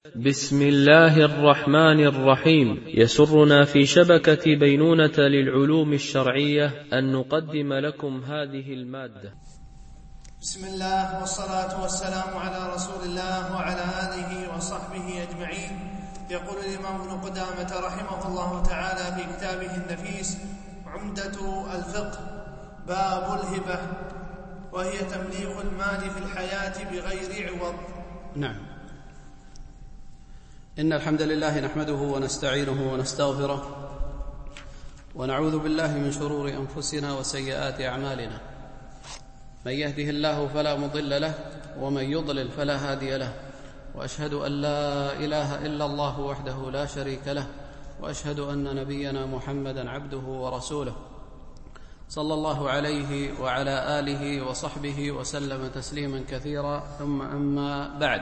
بسم الله الرحمن الرحيم. يسرنا في شبكة بينونة للعلوم الشرعية أن نقدم لكم هذه المادة. بسم الله والصلاة والسلام على رسول الله وعلى آله وصحبه أجمعين. يقول الإمام ابن قدامة رحمه الله تعالى في كتابه النفيس عمدة الفقه: باب الهبة، وهي تمليك المال في الحياة بغير عوض. نعم. إن الحمد لله نحمده ونستعينه ونستغفره ونعوذ بالله من شرور أنفسنا وسيئات أعمالنا. من يهده الله فلا مضل له ومن يضلل فلا هادي له، وأشهد أن لا إله إلا الله وحده لا شريك له، وأشهد أن نبينا محمدا عبده ورسوله صلى الله عليه وعلى آله وصحبه وسلم تسليما كثيرا. ثم أما بعد،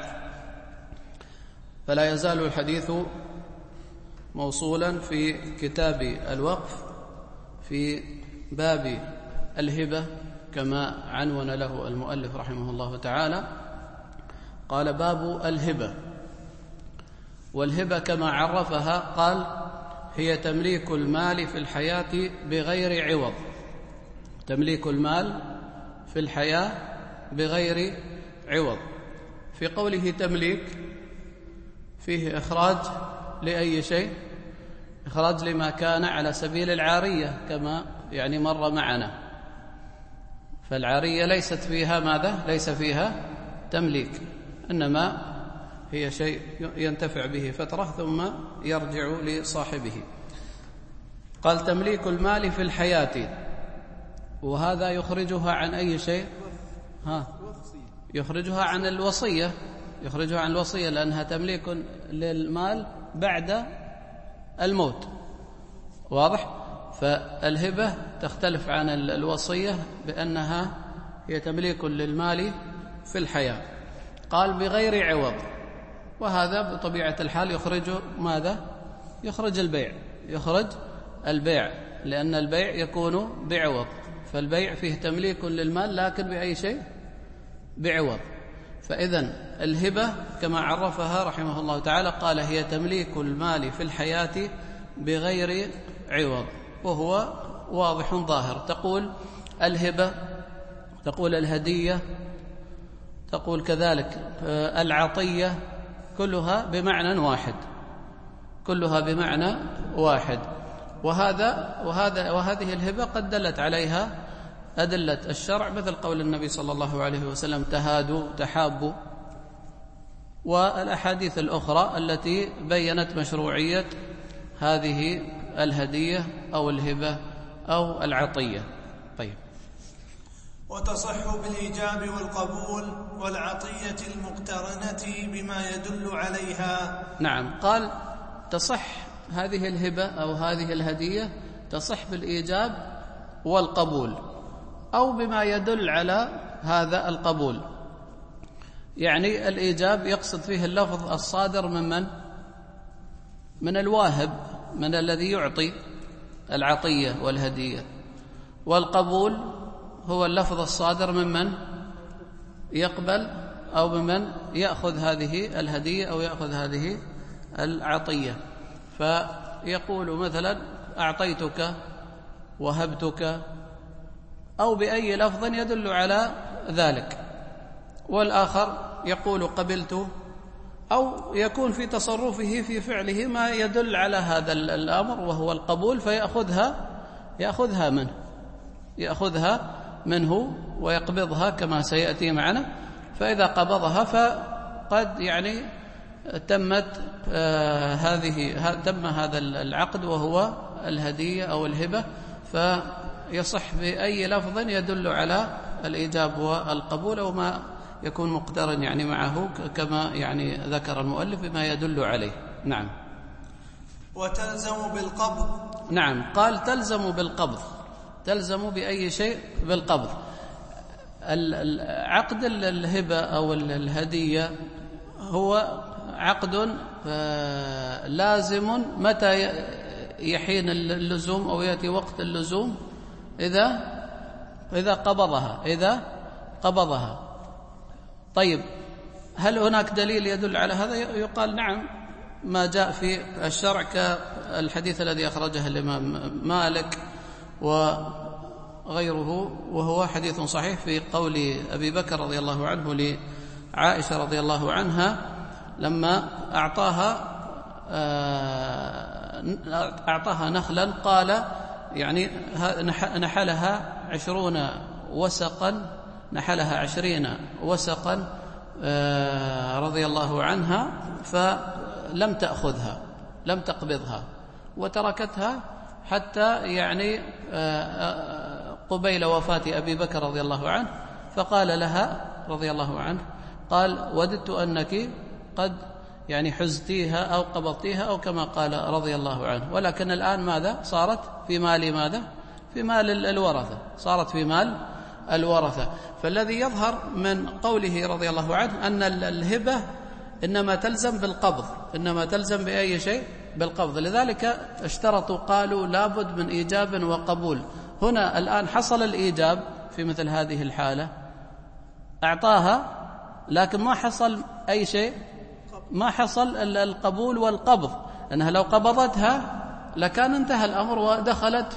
فلا يزال الحديث موصولا في كتاب الوقف في باب الهبة كما عنون له المؤلف رحمه الله تعالى. قال: باب الهبة. والهبة كما عرفها قال: هي تمليك المال في الحياة بغير عوض. تمليك المال في الحياة بغير عوض. في قوله تمليك فيه إخراج لأي شيء؟ إخراج لما كان على سبيل العارية كما مر معنا. فالعارية ليست فيها ماذا؟ ليس فيها تمليك، إنما هي شيء ينتفع به فترة ثم يرجع لصاحبه. قال: تمليك المال في الحياة، وهذا يخرجها عن أي شيء؟ يخرجها عن الوصية. يخرجها عن الوصية لأنها تمليك للمال بعد الموت. واضح؟ فالهبة تختلف عن الوصية بأنها هي تمليك للمال في الحياة. قال: بغير عوض، وهذا بطبيعة الحال يخرج ماذا؟ يخرج البيع. يخرج البيع، لأن البيع يكون بعوض. فالبيع فيه تمليك للمال لكن بأي شيء؟ بعوض. فإذن الهبة كما عرفها رحمه الله تعالى قال: هي تمليك المال في الحياة بغير عوض، وهو واضح ظاهر. تقول الهبة، تقول الهدية، تقول كذلك العطية، كلها بمعنى واحد، كلها بمعنى واحد. وهذه الهبة قد دلت عليها أدلة الشرع، مثل قول النبي صلى الله عليه وسلم: تهادوا تحابوا، والأحاديث الأخرى التي بيّنت مشروعية هذه الهدية أو الهبة أو العطية. طيب. وتصح بالإيجاب والقبول والعطية المقترنة بما يدل عليها. نعم. قال: تصح هذه الهبة أو هذه الهدية، تصح بالإيجاب والقبول أو بما يدل على هذا القبول. يعني الإيجاب يقصد فيه اللفظ الصادر من من الواهب، من الذي يعطي العطية والهدية. والقبول هو اللفظ الصادر ممن يقبل أو ممن يأخذ هذه الهدية أو يأخذ هذه العطية. فيقول مثلا: أعطيتك، وهبتك، أو بأي لفظ يدل على ذلك. والآخر يقول: قبلت، أو يكون في تصرفه في فعله ما يدل على هذا الأمر وهو القبول، يأخذها منه ويقبضها كما سيأتي معنا. فإذا قبضها فقد تم هذا العقد وهو الهدية أو الهبة، فيصح بأي لفظ يدل على الإيجاب والقبول، أو ما يكون مقترن معه كما ذكر المؤلف بما يدل عليه. نعم. وتلزم بالقبض. نعم. قال: تلزم بالقبض. تلزم بأي شيء؟ بالقبض. عقد الهبة أو الهدية هو عقد لازم متى يحين اللزوم أو يأتي وقت اللزوم؟ إذا قبضها. طيب، هل هناك دليل يدل على هذا؟ يقال نعم، ما جاء في الشرع كالحديث الذي أخرجه الإمام مالك وغيره، وهو حديث صحيح في قول أبي بكر رضي الله عنه لعائشة رضي الله عنها لما أعطاها نخلا، قال يعني نحلها 20 وسقا، نحلها 20 وسقا رضي الله عنها، فلم تأخذها، لم تقبضها، وتركتها حتى يعني قبيل وفاة أبي بكر رضي الله عنه، فقال لها رضي الله عنه، قال وددت أنك قد يعني حزتيها أو قبضتيها أو كما قال رضي الله عنه، ولكن الآن ماذا صارت؟ في مال ماذا؟ في مال الورثة، صارت في مال الورثة. فالذي يظهر من قوله رضي الله عنه أن الهبة إنما تلزم بالقبض، إنما تلزم بأي شيء؟ بالقبض. لذلك اشترطوا، قالوا لابد من إيجاب وقبول. هنا الآن حصل الإيجاب في مثل هذه الحالة، أعطاها لكن ما حصل أي شيء، ما حصل القبول والقبض، أنها لو قبضتها لكان انتهى الأمر ودخلت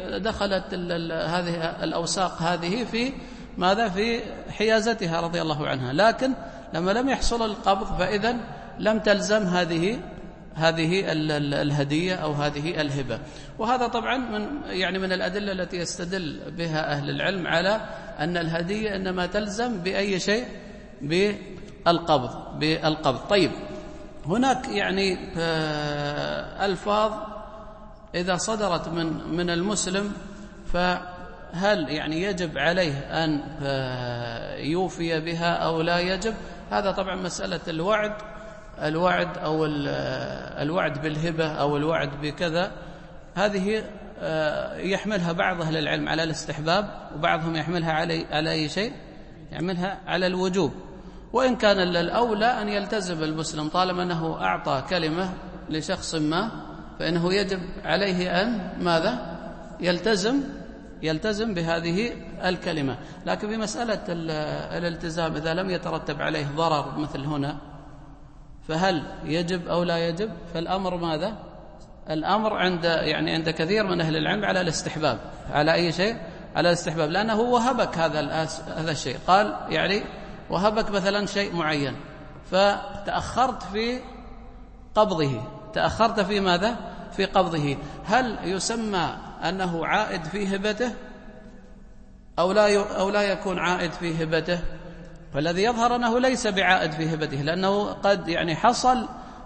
هذه الأوساق هذه في ماذا؟ في حيازتها رضي الله عنها. لكن لما لم يحصل القبض فإذا لم تلزم هذه الهدية أو هذه الهبة. وهذا طبعا من الأدلة التي يستدل بها أهل العلم على أن الهدية إنما تلزم بأي شيء؟ بالقبض. طيب، هناك يعني ألفاظ إذا صدرت من المسلم فهل يعني يجب عليه أن يوفي بها أو لا يجب؟ هذا طبعا مسألة الوعد أو الوعد بالهبة أو الوعد بكذا، هذه يحملها بعض أهل العلم على الاستحباب، وبعضهم يحملها على أي شيء؟ يحملها على الوجوب. وإن كان الأولى أن يلتزم المسلم طالما أنه أعطى كلمة لشخص ما، فإنه يجب عليه أن ماذا؟ يلتزم بهذه الكلمة. لكن في مسألة الالتزام إذا لم يترتب عليه ضرر مثل هنا، فهل يجب أو لا يجب؟ فالأمر ماذا؟ الأمر عند كثير من أهل العلم على الاستحباب. على أي شيء؟ على الاستحباب، لأنه وهبك هذا الشيء، قال يعني وهبك مثلا شيء معين، فتأخرت في قبضه، تأخرت في ماذا؟ في قبضه. هل يسمى أنه عائد في هبته أو لا يكون عائد في هبته؟ فالذي يظهر أنه ليس بعائد في هبته، لأنه قد يعني حصل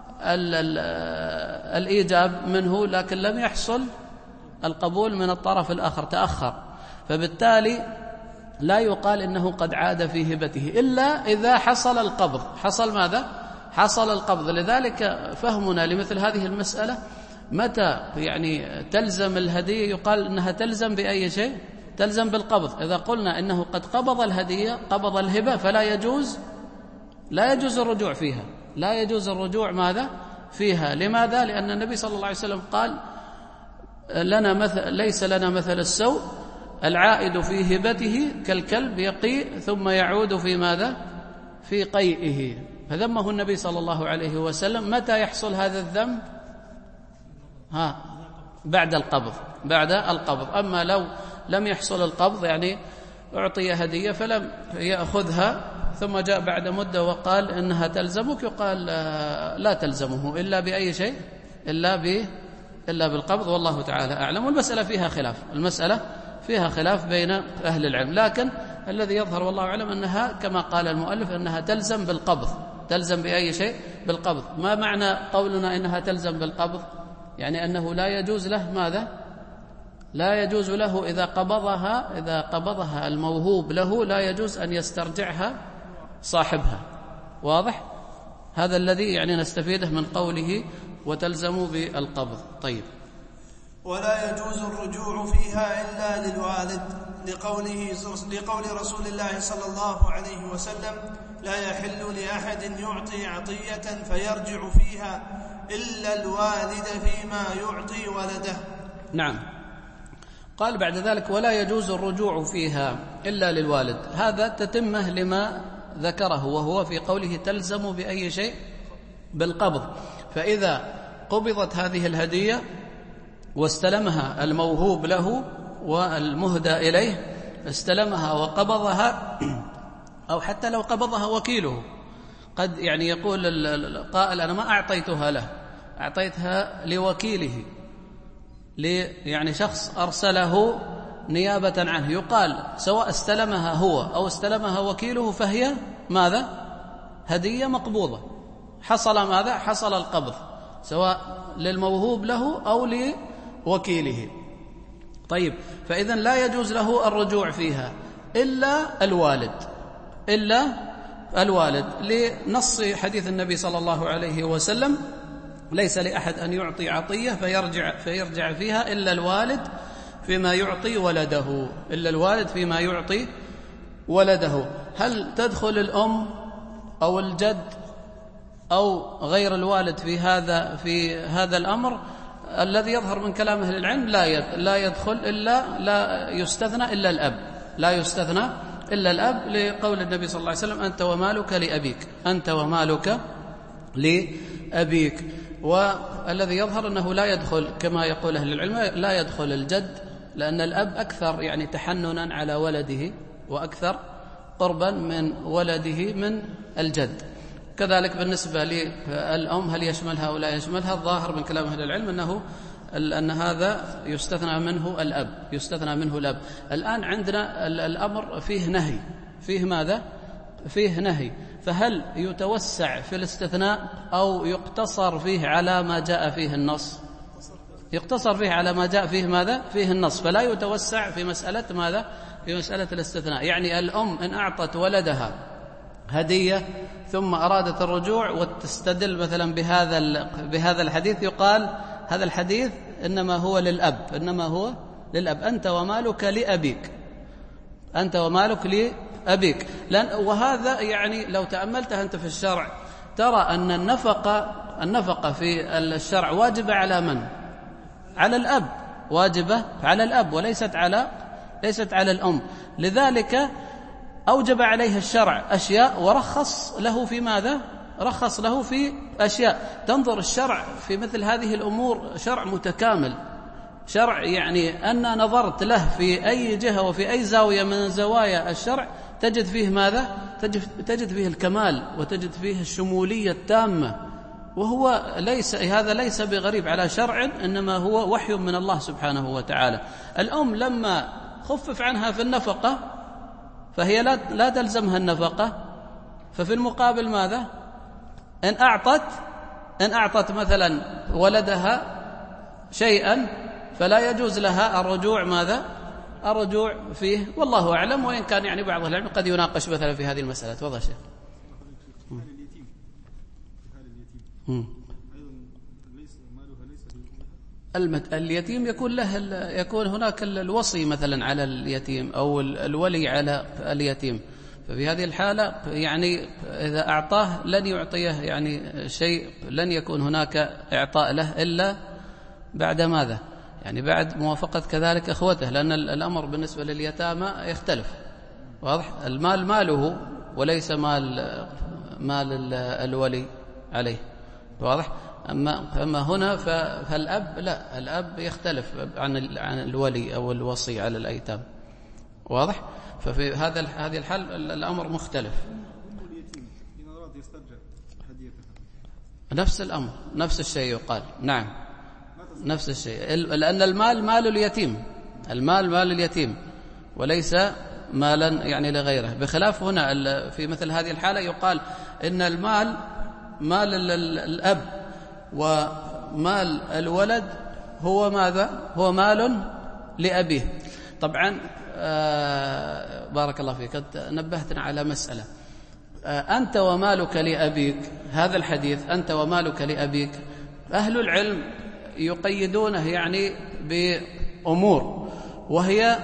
الإيجاب منه لكن لم يحصل القبول من الطرف الآخر، تأخر، فبالتالي لا يقال إنه قد عاد في هبته إلا إذا حصل القبض. حصل ماذا؟ حصل القبض. لذلك فهمنا لمثل هذه المسألة متى يعني تلزم الهدية، يقال إنها تلزم بأي شيء؟ تلزم بالقبض. إذا قلنا إنه قد قبض الهدية، قبض الهبة، فلا يجوز الرجوع فيها، لا يجوز الرجوع ماذا؟ فيها. لماذا؟ لأن النبي صلى الله عليه وسلم قال ليس لنا مثل السوء، العائد في هبته كالكلب يقيء ثم يعود في ماذا؟ في قيئه. فذمه النبي صلى الله عليه وسلم. متى يحصل هذا الذم؟ بعد القبض. أما لو لم يحصل القبض، يعني أعطي هدية فلم يأخذها ثم جاء بعد مدة وقال إنها تلزمك، يقال لا تلزمه إلا بأي شيء؟ إلا بالقبض. والله تعالى أعلم. والمسألة فيها خلاف بين أهل العلم، لكن الذي يظهر والله أعلم أنها كما قال المؤلف أنها تلزم بالقبض. تلزم بأي شيء؟ بالقبض. ما معنى قولنا إنها تلزم بالقبض؟ يعني أنه لا يجوز له ماذا؟ لا يجوز له إذا قبضها الموهوب له، لا يجوز أن يسترجعها صاحبها. واضح؟ هذا الذي يعني نستفيده من قوله وتلزم بالقبض. طيب، ولا يجوز الرجوع فيها إلا للوالد، لقول رسول الله صلى الله عليه وسلم: لا يحل لأحد يعطي عطية فيرجع فيها إلا الوالد فيما يعطي ولده. نعم. قال بعد ذلك: ولا يجوز الرجوع فيها إلا للوالد. هذا تتمه لما ذكره، وهو في قوله تلزم بأي شيء؟ بالقبض. فإذا قبضت هذه الهدية واستلمها الموهوب له والمهدى إليه، استلمها وقبضها، أو حتى لو قبضها وكيله، قد يعني يقول القائل أنا ما أعطيتها له، أعطيتها لوكيله، يعني شخص أرسله نيابة عنه، يقال سواء استلمها هو أو استلمها وكيله فهي ماذا؟ هدية مقبوضة. حصل ماذا؟ حصل القبض، سواء للموهوب له أو لوكيله. طيب، فإذن لا يجوز له الرجوع فيها إلا الوالد، لنص حديث النبي صلى الله عليه وسلم: ليس لأحد أن يعطي عطية فيرجع فيها إلا الوالد فيما يعطي ولده. هل تدخل الأم أو الجد أو غير الوالد في هذا الأمر؟ الذي يظهر من كلام أهل العلم لا يدخل لا يستثنى إلا الأب، لقول النبي صلى الله عليه وسلم: أنت ومالك لأبيك. والذي يظهر أنه لا يدخل، كما يقول أهل العلم، لا يدخل الجد، لأن الأب أكثر يعني تحننا على ولده وأكثر قربا من ولده من الجد. كذلك بالنسبة للأم، هل يشملها أو لا يشملها؟ الظاهر من كلام أهل العلم أن هذا يستثنى منه الأب. الآن عندنا الأمر فيه نهي، فيه ماذا؟ فيه نهي. فهل يتوسع في الاستثناء أو يقتصر فيه على ما جاء فيه النص؟ يقتصر فيه على ما جاء فيه ماذا؟ فيه النص، فلا يتوسع في مسألة ماذا؟ في مسألة الاستثناء. يعني الأم إن أعطت ولدها هدية ثم أرادت الرجوع وتستدل مثلا بهذا الحديث، يقال هذا الحديث إنما هو للأب، أنت ومالك لأبيك. وهذا يعني لو تأملتها أنت في الشرع ترى أن النفقة في الشرع واجبة على من؟ على الأب، واجبة على الأب وليست على الأم. لذلك أوجب عليه الشرع أشياء ورخص له في ماذا؟ رخص له في أشياء. تنظر الشرع في مثل هذه الأمور شرع متكامل، شرع يعني أن نظرت له في أي جهة وفي أي زاوية من زوايا الشرع تجد فيه ماذا؟ تجد فيه الكمال وتجد فيه الشمولية التامة. وهو هذا ليس بغريب على شرع، إنما هو وحي من الله سبحانه وتعالى. الأم لما خفف عنها في النفقة فهي لا تلزمها النفقة، ففي المقابل ماذا؟ إن أعطت مثلا ولدها شيئا فلا يجوز لها الرجوع ماذا؟ الرجوع فيه، والله أعلم. وإن كان يعني بعض العلم قد يناقش مثلا في هذه المسألة. تفضل شيخ. اليتيم يكون هناك الوصي مثلا على اليتيم أو الولي على اليتيم، ففي هذه الحالة يعني إذا أعطاه لن يعطيه يعني شيء، لن يكون هناك إعطاء له إلا بعد ماذا؟ يعني بعد موافقة كذلك أخوته، لأن الأمر بالنسبة لليتامى يختلف. واضح؟ المال ماله وليس مال الولي عليه. واضح؟ أما هنا فالأب لا، الأب يختلف عن الولي أو الوصي على الأيتام. واضح؟ ففي هذه الحال الأمر مختلف. نفس الأمر، نفس الشيء يقال. نعم، نفس الشيء، لأن المال مال اليتيم وليس مالا يعني لغيره. بخلاف هنا في مثل هذه الحالة يقال إن المال مال الأب ومال الولد هو ماذا؟ هو مال لأبيه. طبعا بارك الله فيك، نبهتنا على مسألة. أنت ومالك لأبيك، هذا الحديث أنت ومالك لأبيك، أهل العلم يقيدونه يعني بأمور، وهي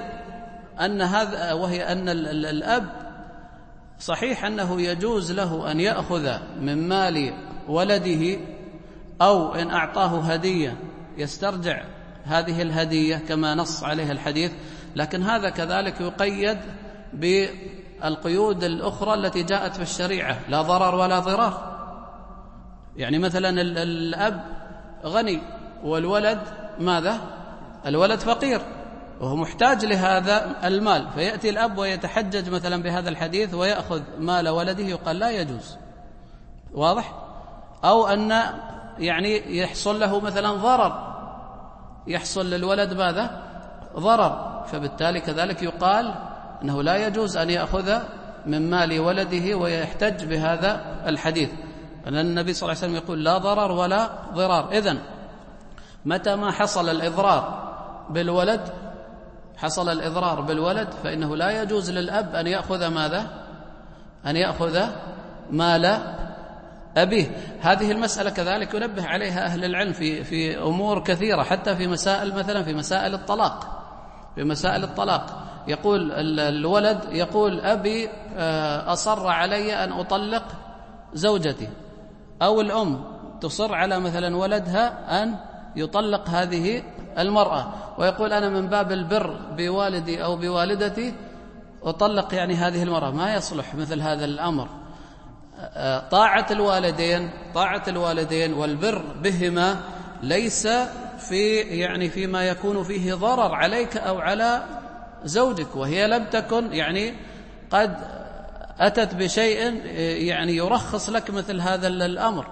أن الأب صحيح أنه يجوز له أن يأخذ من مال ولده، أو إن أعطاه هدية يسترجع هذه الهدية كما نص عليها الحديث، لكن هذا كذلك يقيد القيود الأخرى التي جاءت في الشريعة، لا ضرر ولا ضرار. يعني مثلا الأب غني والولد ماذا؟ الولد فقير وهو محتاج لهذا المال، فيأتي الأب ويتحجج مثلا بهذا الحديث ويأخذ مال ولده، يقال لا يجوز. واضح؟ أو أن يعني يحصل له مثلا ضرر، يحصل للولد ماذا؟ ضرر، فبالتالي كذلك يقال أنه لا يجوز أن يأخذ من مال ولده ويحتج بهذا الحديث، أن النبي صلى الله عليه وسلم يقول لا ضرر ولا ضرار. إذن متى ما حصل الإضرار بالولد، حصل الإضرار بالولد، فإنه لا يجوز للأب أن يأخذ ماذا؟ أن يأخذ مال أبيه. هذه المسألة كذلك ينبه عليها أهل العلم في أمور كثيرة، حتى في مسائل مثلا في مسائل الطلاق. في مسائل الطلاق يقول الولد يقول أبي أصر علي أن أطلق زوجتي، أو الأم تصر على مثلا ولدها أن يطلق هذه المرأة، ويقول أنا من باب البر بوالدي أو بوالدتي أطلق يعني هذه المرأة. ما يصلح مثل هذا الأمر. طاعة الوالدين والبر بهما ليس فيما يكون فيه ضرر عليك أو على زوجك، وهي لم تكن يعني قد أتت بشيء يعني يرخص لك مثل هذا الأمر.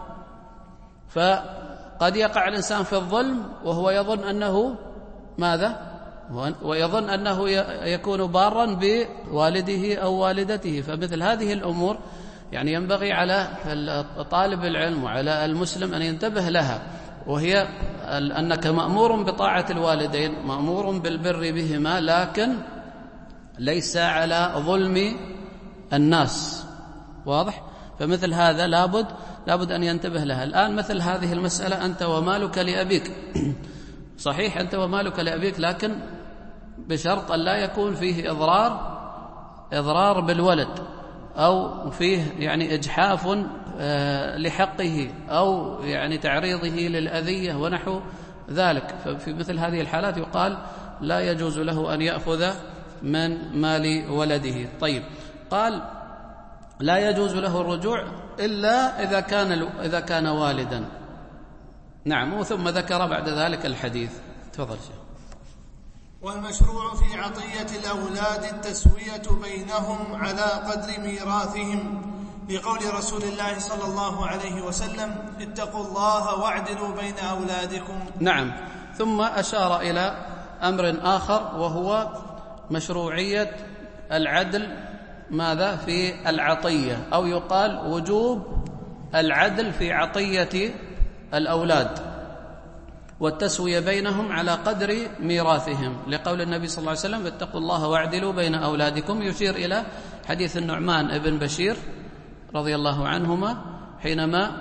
فقد يقع الإنسان في الظلم وهو يظن أنه ماذا؟ ويظن أنه يكون بارا بوالده أو والدته. فمثل هذه الأمور يعني ينبغي على طالب العلم وعلى المسلم أن ينتبه لها، وهي أنك مأمور بطاعة الوالدين، مأمور بالبر بهما، لكن ليس على ظلم الناس. واضح؟ فمثل هذا لابد أن ينتبه لها. الآن مثل هذه المسألة أنت ومالك لأبيك، صحيح أنت ومالك لأبيك، لكن بشرط أن لا يكون فيه إضرار بالولد، أو فيه يعني إجحاف لحقه، أو يعني تعريضه للأذية ونحو ذلك. ففي مثل هذه الحالات يقال لا يجوز له أن يأخذ من مال ولده. طيب، قال لا يجوز له الرجوع إلا إذا كان والدا. نعم. ثم ذكر بعد ذلك الحديث. تفضل شيخ. والمشروع في عطية الأولاد التسوية بينهم على قدر ميراثهم، لقول رسول الله صلى الله عليه وسلم: اتقوا الله واعدلوا بين أولادكم. نعم. ثم أشار إلى أمر آخر، وهو مشروعية العدل ماذا؟ في العطية، أو يقال وجوب العدل في عطية الأولاد والتسوية بينهم على قدر ميراثهم، لقول النبي صلى الله عليه وسلم: اتقوا الله واعدلوا بين أولادكم، يشير إلى حديث النعمان ابن بشير رضي الله عنهما حينما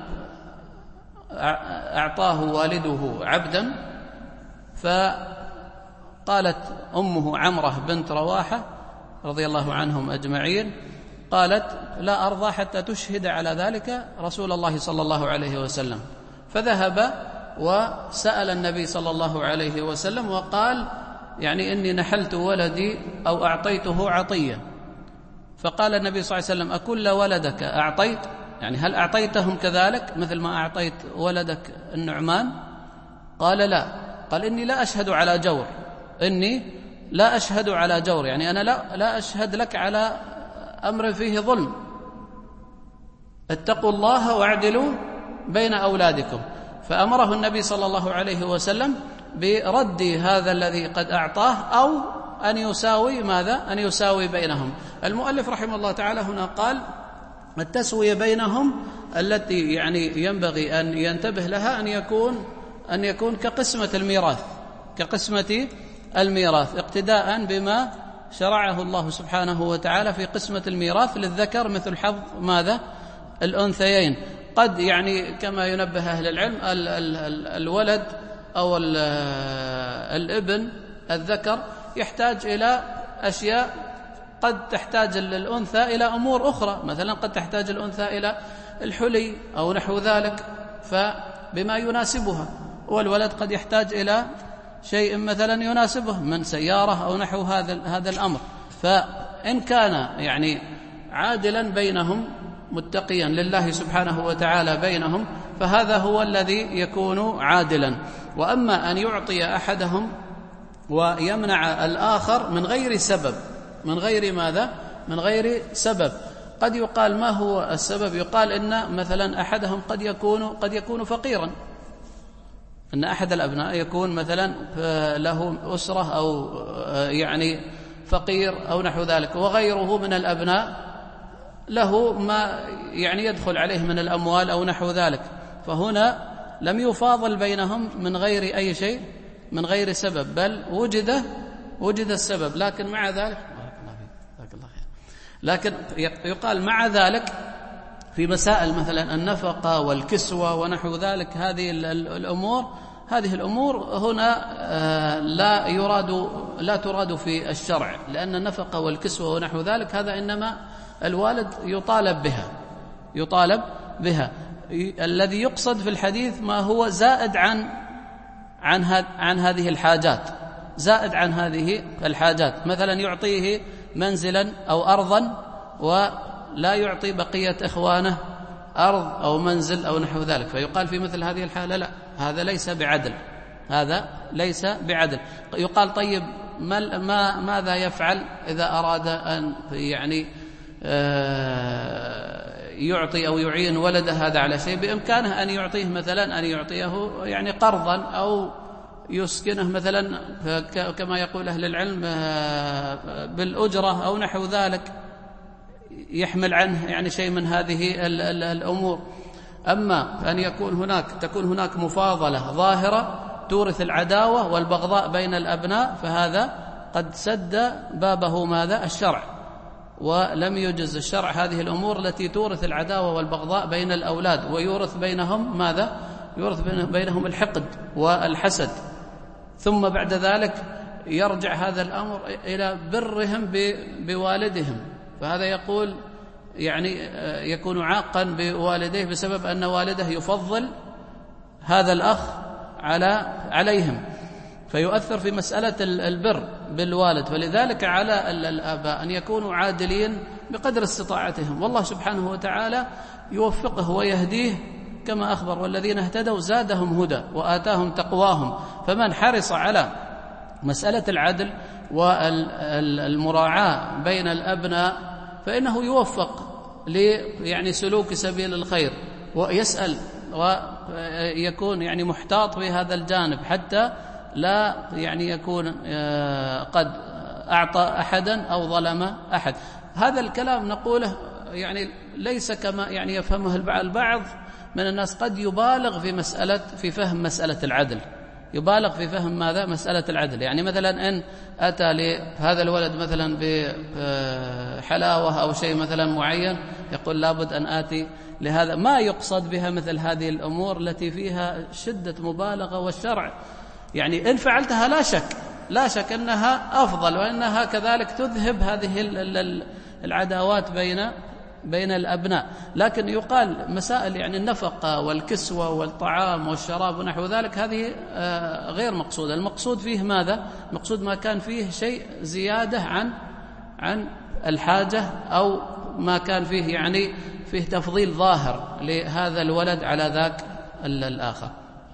أعطاه والده عبدا، فقالت أمه عمرة بنت رواحة رضي الله عنهم أجمعين، قالت: لا أرضى حتى تشهد على ذلك رسول الله صلى الله عليه وسلم. فذهب وسأل النبي صلى الله عليه وسلم وقال: يعني إني نحلت ولدي أو أعطيته عطية. فقال النبي صلى الله عليه وسلم: أكل ولدك أعطيت؟ يعني هل أعطيتهم كذلك مثل ما أعطيت ولدك النعمان؟ قال: لا. قال: إني لا أشهد على جور، إني لا أشهد على جور، يعني أنا لا أشهد لك على أمر فيه ظلم. اتقوا الله واعدلوا بين أولادكم. فأمره النبي صلى الله عليه وسلم برد هذا الذي قد أعطاه، أو أن يساوي ماذا؟ أن يساوي بينهم. المؤلف رحمه الله تعالى هنا قال التسوية بينهم التي يعني ينبغي أن ينتبه لها أن يكون كقسمة الميراث، اقتداء بما شرعه الله سبحانه وتعالى في قسمة الميراث، للذكر مثل حظ ماذا؟ الأنثيين. قد يعني كما ينبه أهل العلم الولد أو الابن الذكر يحتاج إلى أشياء، قد تحتاج الأنثى إلى أمور أخرى، مثلا قد تحتاج الأنثى إلى الحلي أو نحو ذلك، فبما يناسبها، والولد قد يحتاج إلى شيء مثلا يناسبه من سيارة أو نحو هذا الأمر. فإن كان يعني عادلا بينهم، متقيا لله سبحانه وتعالى بينهم، فهذا هو الذي يكون عادلا. وأما أن يعطي أحدهم ويمنع الآخر من غير سبب، من غير ماذا؟ من غير سبب. قد يقال ما هو السبب؟ يقال إن مثلا أحدهم قد يكون فقيرا، أن أحد الأبناء يكون مثلا له أسرة أو يعني فقير أو نحو ذلك، وغيره من الأبناء له ما يعني يدخل عليه من الأموال أو نحو ذلك، فهنا لم يفاضل بينهم من غير أي شيء، من غير سبب، بل وجد السبب. لكن مع ذلك لكن يقال مع ذلك في مسائل مثلا النفقة والكسوة ونحو ذلك، هذه الأمور هنا لا تراد في الشرع، لأن النفقة والكسوة ونحو ذلك هذا إنما الوالد يطالب بها. الذي يقصد في الحديث ما هو زائد عن هذه الحاجات، زائد عن هذه الحاجات، مثلا يعطيه منزلا أو أرضا ولا يعطي بقية إخوانه أرض أو منزل أو نحو ذلك، فيقال في مثل هذه الحالة لا، هذا ليس بعدل، هذا ليس بعدل. يقال طيب ماذا يفعل إذا أراد أن يعني يعطي أو يعين ولده هذا على شيء؟ بإمكانه أن يعطيه مثلا، أن يعطيه يعني قرضا أو يسكنه مثلا كما يقول أهل العلم بالأجرة أو نحو ذلك، يحمل عنه يعني شيء من هذه الأمور. أما أن تكون هناك مفاضلة ظاهرة تورث العداوة والبغضاء بين الأبناء، فهذا قد سد بابه ماذا؟ الشرع، ولم يجز الشرع هذه الأمور التي تورث العداوة والبغضاء بين الأولاد، ويورث بينهم ماذا؟ يورث بينهم الحقد والحسد. ثم بعد ذلك يرجع هذا الأمر إلى برهم بوالدهم، فهذا يقول يعني يكون عاقا بوالديه بسبب أن والده يفضل هذا الأخ عليهم، فيؤثر في مسألة البر بالوالد. فلذلك على الآباء أن يكونوا عادلين بقدر استطاعتهم، والله سبحانه وتعالى يوفقه ويهديه كما أخبر: والذين اهتدوا زادهم هدى وآتاهم تقواهم. فمن حرص على مسألة العدل والمراعاة بين الأبناء فإنه يوفق يعني سلوك سبيل الخير، ويسأل ويكون يعني محتاط في هذا الجانب حتى لا يعني يكون قد أعطى أحدا أو ظلم أحد. هذا الكلام نقوله يعني ليس كما يعني يفهمه البعض من الناس، قد يبالغ في فهم مسألة العدل، يبالغ في فهم ماذا؟ مسألة العدل. يعني مثلا إن أتى لهذا الولد مثلا بحلاوة أو شيء مثلا معين، يقول لابد أن آتي لهذا. ما يقصد بها مثل هذه الأمور التي فيها شدة مبالغة، والشرع يعني إن فعلتها لا شك أنها أفضل، وأنها كذلك تذهب هذه العداوات بين الأبناء. لكن يقال مسائل يعني النفقة والكسوة والطعام والشراب ونحو ذلك هذه غير مقصودة. المقصود فيه ماذا؟ المقصود ما كان فيه شيء زيادة عن الحاجة، أو ما كان فيه يعني فيه تفضيل ظاهر لهذا الولد على ذاك الآخر.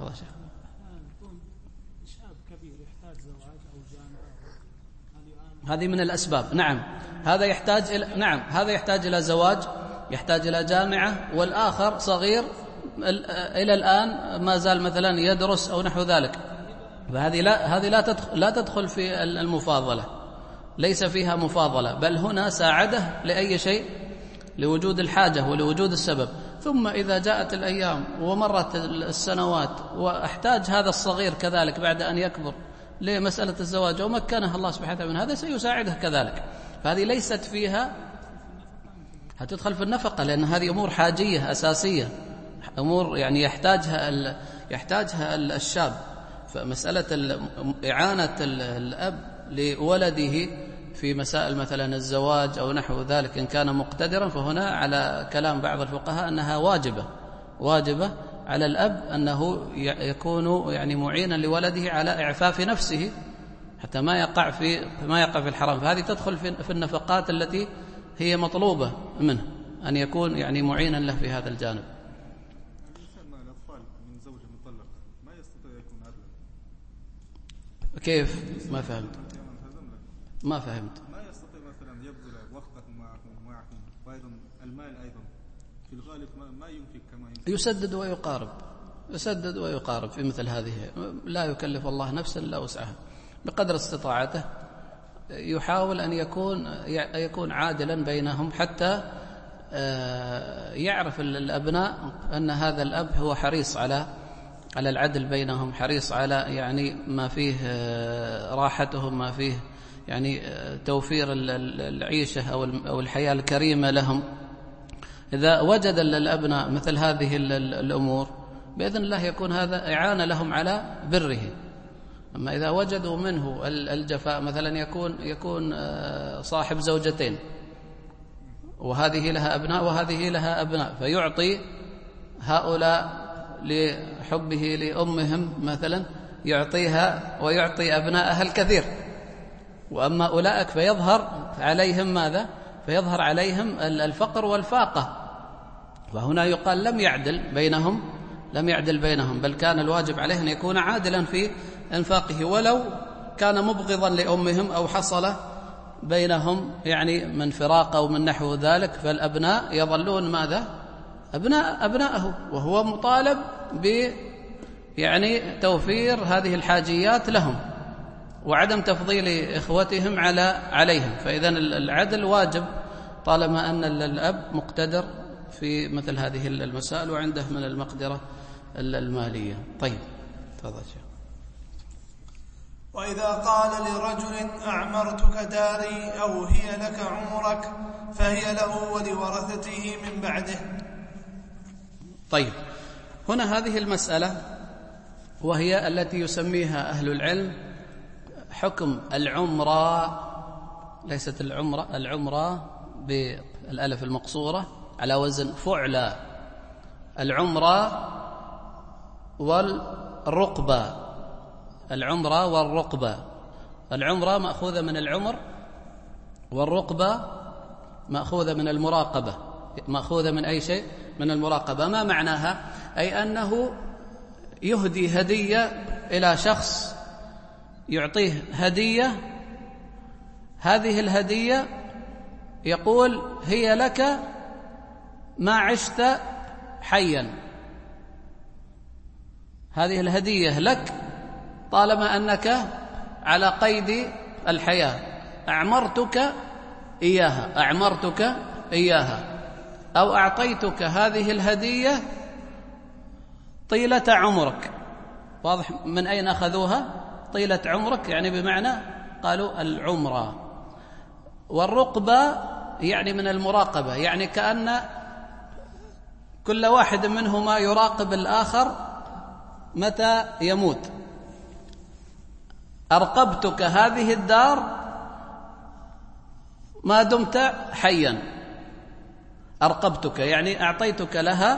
هذه من الأسباب. نعم هذا يحتاج إلى زواج، يحتاج إلى جامعة، والآخر صغير إلى الآن ما زال مثلا يدرس أو نحو ذلك، فهذه لا تدخل في المفاضلة، ليس فيها مفاضلة، بل هنا ساعده لأي شيء، لوجود الحاجة ولوجود السبب. ثم إذا جاءت الأيام ومرت السنوات واحتاج هذا الصغير كذلك بعد أن يكبر لمسألة الزواج ومكنه الله سبحانه وتعالى من هذا، سيساعده كذلك. فهذه ليست فيها، هتدخل في النفقة، لأن هذه أمور حاجية أساسية، أمور يعني يحتاجها الشاب. فمسألة إعانة الأب لولده في مسائل مثلا الزواج أو نحو ذلك إن كان مقتدرا، فهنا على كلام بعض الفقهاء أنها واجبة على الأب أنه يكون يعني معينا لولده على إعفاف نفسه حتى ما يقع في الحرام. فهذه تدخل في النفقات التي هي مطلوبة منه أن يكون يعني معينا له في هذا الجانب. الإنسان مع الأطفال من زوجة مطلقة ما يستطيع يكون عدلا. كيف؟ ما فهمت. ما يستطيع مثلا يبذل وقته معهم وأيضا المال أيضا في الغالب ما ينفق كما ينفق. يسدد ويقارب في مثل هذه. لا يكلف الله نفسا إلا وسعها، بقدر استطاعته يحاول أن يكون عادلا بينهم، حتى يعرف الأبناء أن هذا الأب هو حريص على العدل بينهم، حريص على يعني ما فيه راحتهم، ما فيه يعني توفير العيشة أو الحياة الكريمة لهم. إذا وجد الأبناء مثل هذه الأمور بإذن الله يكون هذا إعانة لهم على بره. أما إذا وجدوا منه الجفاء، مثلا يكون صاحب زوجتين وهذه لها أبناء وهذه لها أبناء، فيعطي هؤلاء لحبه لأمهم مثلا يعطيها ويعطي أبنائها الكثير، وأما أولئك فيظهر عليهم ماذا؟ فيظهر عليهم الفقر والفاقة. وهنا يقال لم يعدل بينهم، بل كان الواجب عليه أن يكون عادلا في إنفاقه، ولو كان مبغضا لأمهم أو حصل بينهم يعني من فراق أو من نحو ذلك، فالأبناء يظلون ماذا؟ أبناءه، وهو مطالب يعني توفير هذه الحاجيات لهم وعدم تفضيل إخوتهم عليهم. فإذا العدل واجب طالما أن الأب مقتدر في مثل هذه المسائل وعنده من المقدرة المالية. طيب تفضل شيخ. وإذا قال لرجل أعمرتك داري أو هي لك عمرك فهي له ولورثته من بعده. طيب، هنا هذه المسألة وهي التي يسميها أهل العلم حكم العمرة، ليست العمرة بالألف المقصورة على وزن فعلى، العمرة والرقبة. العمرة مأخوذة من العمر، والرقبة مأخوذة من المراقبة، مأخوذة من أي شيء؟ من المراقبة. ما معناها؟ أي أنه يهدي هدية إلى شخص، يعطيه هدية، هذه الهدية يقول هي لك ما عشت حيا، هذه الهدية لك طالما أنك على قيد الحياة، أعمرتك إياها أو أعطيتك هذه الهدية طيلة عمرك. واضح من أين أخذوها؟ طيلة عمرك يعني بمعنى قالوا العمرة. والرقبة يعني من المراقبة، يعني كأن كل واحد منهما يراقب الآخر متى يموت. أرقبتك هذه الدار ما دمت حيا، أرقبتك يعني أعطيتك لها،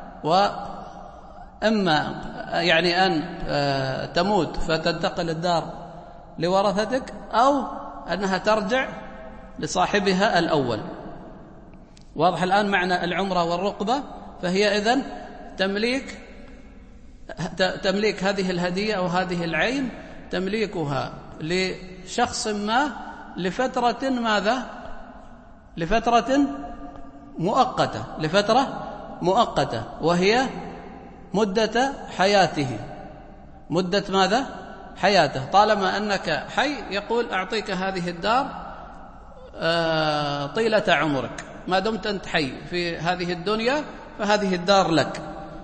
وإما يعني أن تموت فتنتقل الدار لورثتك أو أنها ترجع لصاحبها الأول. واضح الآن معنى العمرة والرقبة؟ فهي إذن تمليك هذه الهدية أو هذه العين، تمليكها لشخص ما لفترة ماذا؟ لفترة مؤقتة، وهي مدة حياته. مدة ماذا؟ حياته. طالما أنك حي يقول أعطيك هذه الدار طيلة عمرك، ما دمت أنت حي في هذه الدنيا فهذه الدار لك.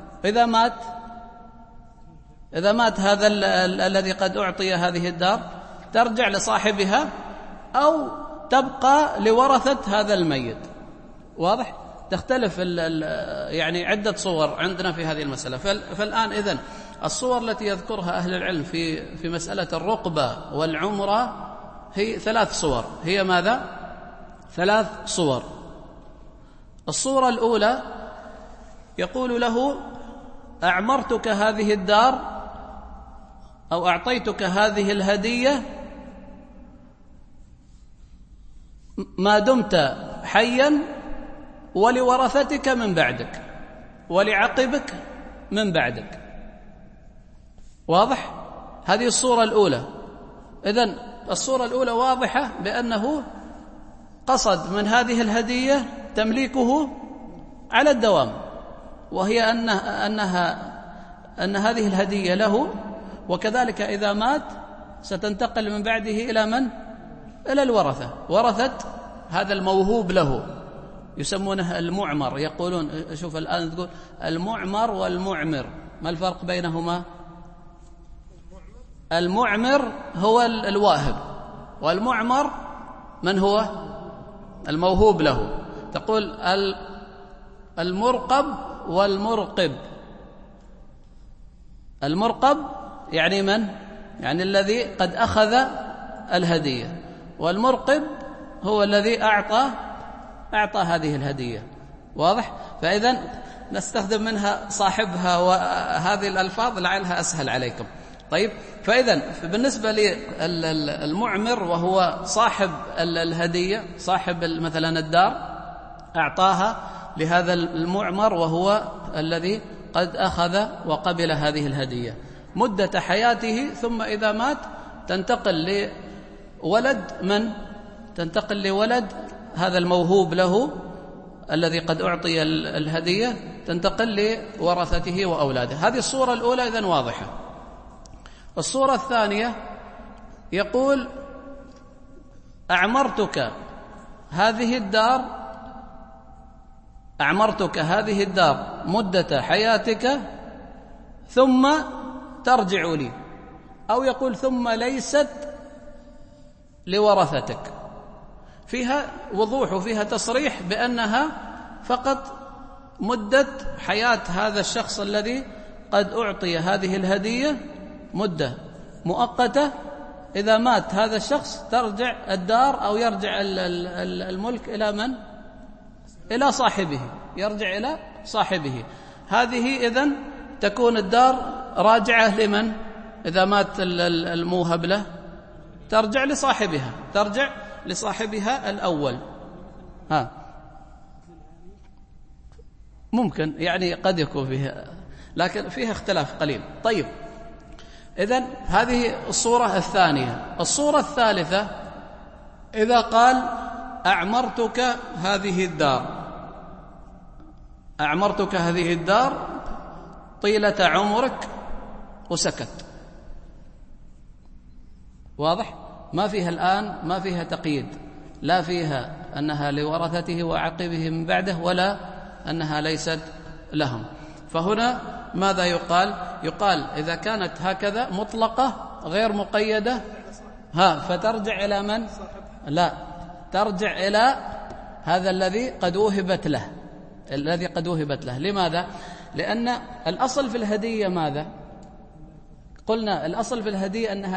إذا مات هذا الذي قد أعطي هذه الدار ترجع لصاحبها أو تبقى لورثة هذا الميت. واضح؟ تختلف يعني عدة صور عندنا في هذه المسألة. فالآن إذن الصور التي يذكرها أهل العلم في مسألة الرقبة والعمرة هي 3 صور. هي ماذا؟ 3 صور. الصورة الأولى يقول له أعمرتك هذه الدار أو أعطيتك هذه الهدية ما دمت حيا ولورثتك من بعدك ولعقبك من بعدك. واضح؟ هذه الصورة الأولى. إذن الصورة الأولى واضحة بأنه قصد من هذه الهدية تمليكه على الدوام، وهي أن هذه الهدية له، وكذلك إذا مات ستنتقل من بعده إلى من؟ إلى الورثة، ورثة هذا الموهوب له، يسمونه المعمر. يقولون شوف الآن تقول المعمر والمعمر، ما الفرق بينهما؟ المعمر هو الواهب، والمعمر من هو؟ الموهوب له. تقول المرقب والمرقب. المرقب يعني من؟ يعني الذي قد أخذ الهدية، والمرقب هو الذي أعطى هذه الهدية. واضح؟ فإذن نستخدم منها صاحبها وهذه الألفاظ لعلها أسهل عليكم. طيب، فإذن بالنسبة للمعمر وهو صاحب الهدية، صاحب مثلا الدار، أعطاها لهذا المعمر وهو الذي قد أخذ وقبل هذه الهدية مدة حياته، ثم إذا مات تنتقل لولد من؟ تنتقل لولد هذا الموهوب له الذي قد أعطي الهدية، تنتقل لورثته وأولاده. هذه الصورة الأولى إذن واضحة. الصورة الثانية يقول أعمرتك هذه الدار مدة حياتك ثم ترجع لي، أو يقول ثم ليست لورثتك. فيها وضوح وفيها تصريح بأنها فقط مدة حياة هذا الشخص الذي قد أعطي هذه الهدية، مدة مؤقتة. إذا مات هذا الشخص ترجع الدار أو يرجع الملك إلى من؟ إلى صاحبه، يرجع إلى صاحبه. هذه إذن تكون الدار راجعة لمن؟ إذا مات الموهب له ترجع لصاحبها، ترجع لصاحبها الأول. ممكن يعني قد يكون فيها، لكن فيها اختلاف قليل. طيب، إذن هذه الصورة الثانية. الصورة الثالثة إذا قال أعمرتك هذه الدار طيلة عمرك وسكت. واضح؟ ما فيها الآن، ما فيها تقييد، لا فيها أنها لورثته وعقبه من بعده، ولا أنها ليست لهم. فهنا ماذا يقال؟ يقال إذا كانت هكذا مطلقة غير مقيدة فترجع إلى من؟ لا، ترجع إلى هذا الذي قد وهبت له. لماذا؟ لأن الأصل في الهدية ماذا؟ قلنا الأصل في الهدية أنها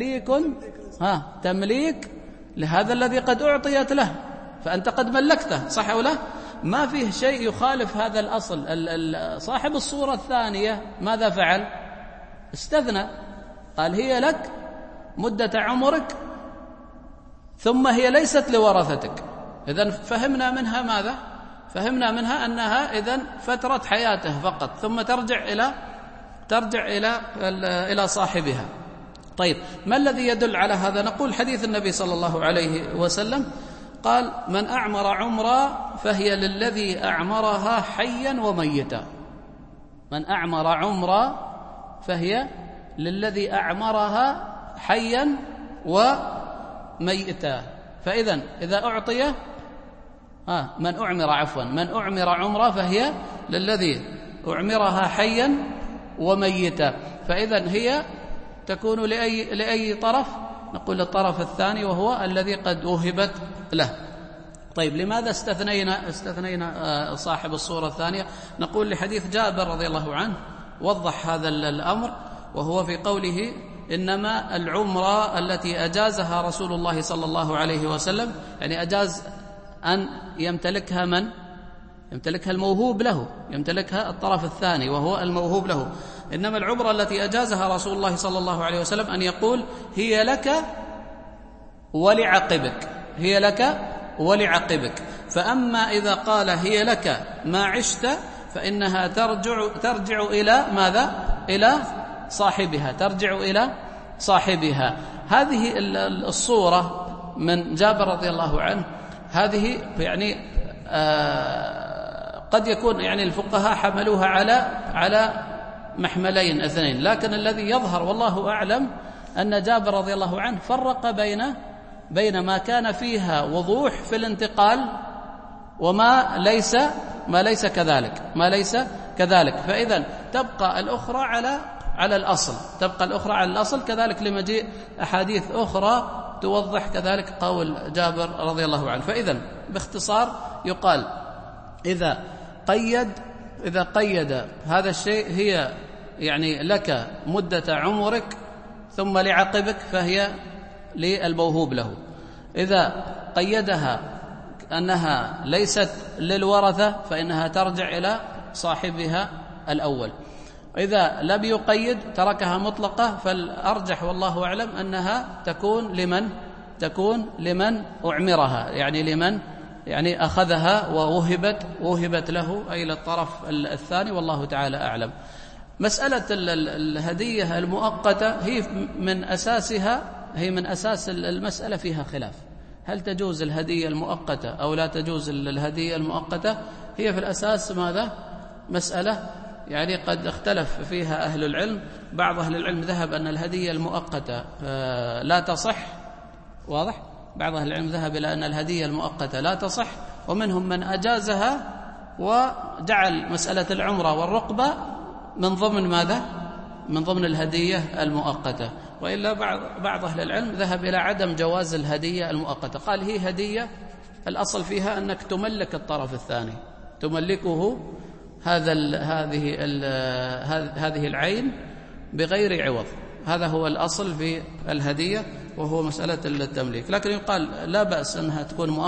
تمليك لهذا الذي قد أعطيت له، فأنت قد ملكته، صح أو لا؟ ما فيه شيء يخالف هذا الأصل. صاحب الصورة الثانية ماذا فعل؟ استثنى، قال هي لك مدة عمرك ثم هي ليست لورثتك. إذن فهمنا منها ماذا؟ فهمنا منها أنها إذن فترة حياته فقط، ثم ترجع إلى صاحبها. طيب، ما الذي يدل على هذا؟ نقول حديث النبي صلى الله عليه وسلم قال من أعمر عمرا فهي للذي أعمرها حيا وميتا. من أعمر عمرا فهي للذي أعمرها حيا وميتا. فإذن إذا أعطي من أعمر عمرا فهي للذي أعمرها حيا وميتا. فإذن هي تكون لأي طرف؟ نقول للطرف الثاني وهو الذي قد وهبت له. طيب، لماذا استثنينا صاحب الصورة الثانية؟ نقول لحديث جابر رضي الله عنه وضح هذا الأمر، وهو في قوله إنما العمرة التي أجازها رسول الله صلى الله عليه وسلم، يعني أجاز أن يمتلكها من؟ يمتلكها الموهوب له، يمتلكها الطرف الثاني وهو الموهوب له. إنما العمرة التي أجازها رسول الله صلى الله عليه وسلم أن يقول هي لك ولعقبك، هي لك ولعقبك. فأما إذا قال هي لك ما عشت فإنها ترجع إلى ماذا؟ إلى صاحبها، ترجع إلى صاحبها. هذه الصورة من جابر رضي الله عنه، هذه يعني قد يكون يعني الفقهاء حملوها على محملين اثنين، لكن الذي يظهر والله أعلم أن جابر رضي الله عنه فرق بين ما كان فيها وضوح في الانتقال وما ليس كذلك. فإذا تبقى الأخرى على الأصل، كذلك لمجيء أحاديث أخرى توضح كذلك قول جابر رضي الله عنه. فإذا باختصار يقال إذا قيد هذا الشيء هي يعني لك مدة عمرك ثم لعقبك فهي للموهوب له. إذا قيدها أنها ليست للورثة فإنها ترجع إلى صاحبها الأول. إذا لم يقيد تركها مطلقة، فالأرجح والله أعلم أنها تكون لمن أعمرها، يعني لمن يعني أخذها ووهبت له، أي للطرف الثاني، والله تعالى أعلم. مسألة الهدية المؤقتة هي من أساس المسألة فيها خلاف، هل تجوز الهدية المؤقتة أو لا تجوز الهدية المؤقتة؟ هي في الأساس ماذا؟ مسألة يعني قد اختلف فيها أهل العلم. بعض أهل العلم ذهب أن الهدية المؤقتة لا تصح، واضح؟ بعض أهل العلم ذهب إلى أن الهدية المؤقتة لا تصح، ومنهم من أجازها وجعل مسألة العمرة والرقبة من ضمن ماذا؟ من ضمن الهدية المؤقتة. وإلا بعض أهل العلم ذهب إلى عدم جواز الهدية المؤقتة، قال هي هدية الأصل فيها أنك تملك الطرف الثاني، تملكه هذه العين بغير عوض، هذا هو الأصل في الهدية وهو مسألة التمليك. لكن يقال لا بأس أنها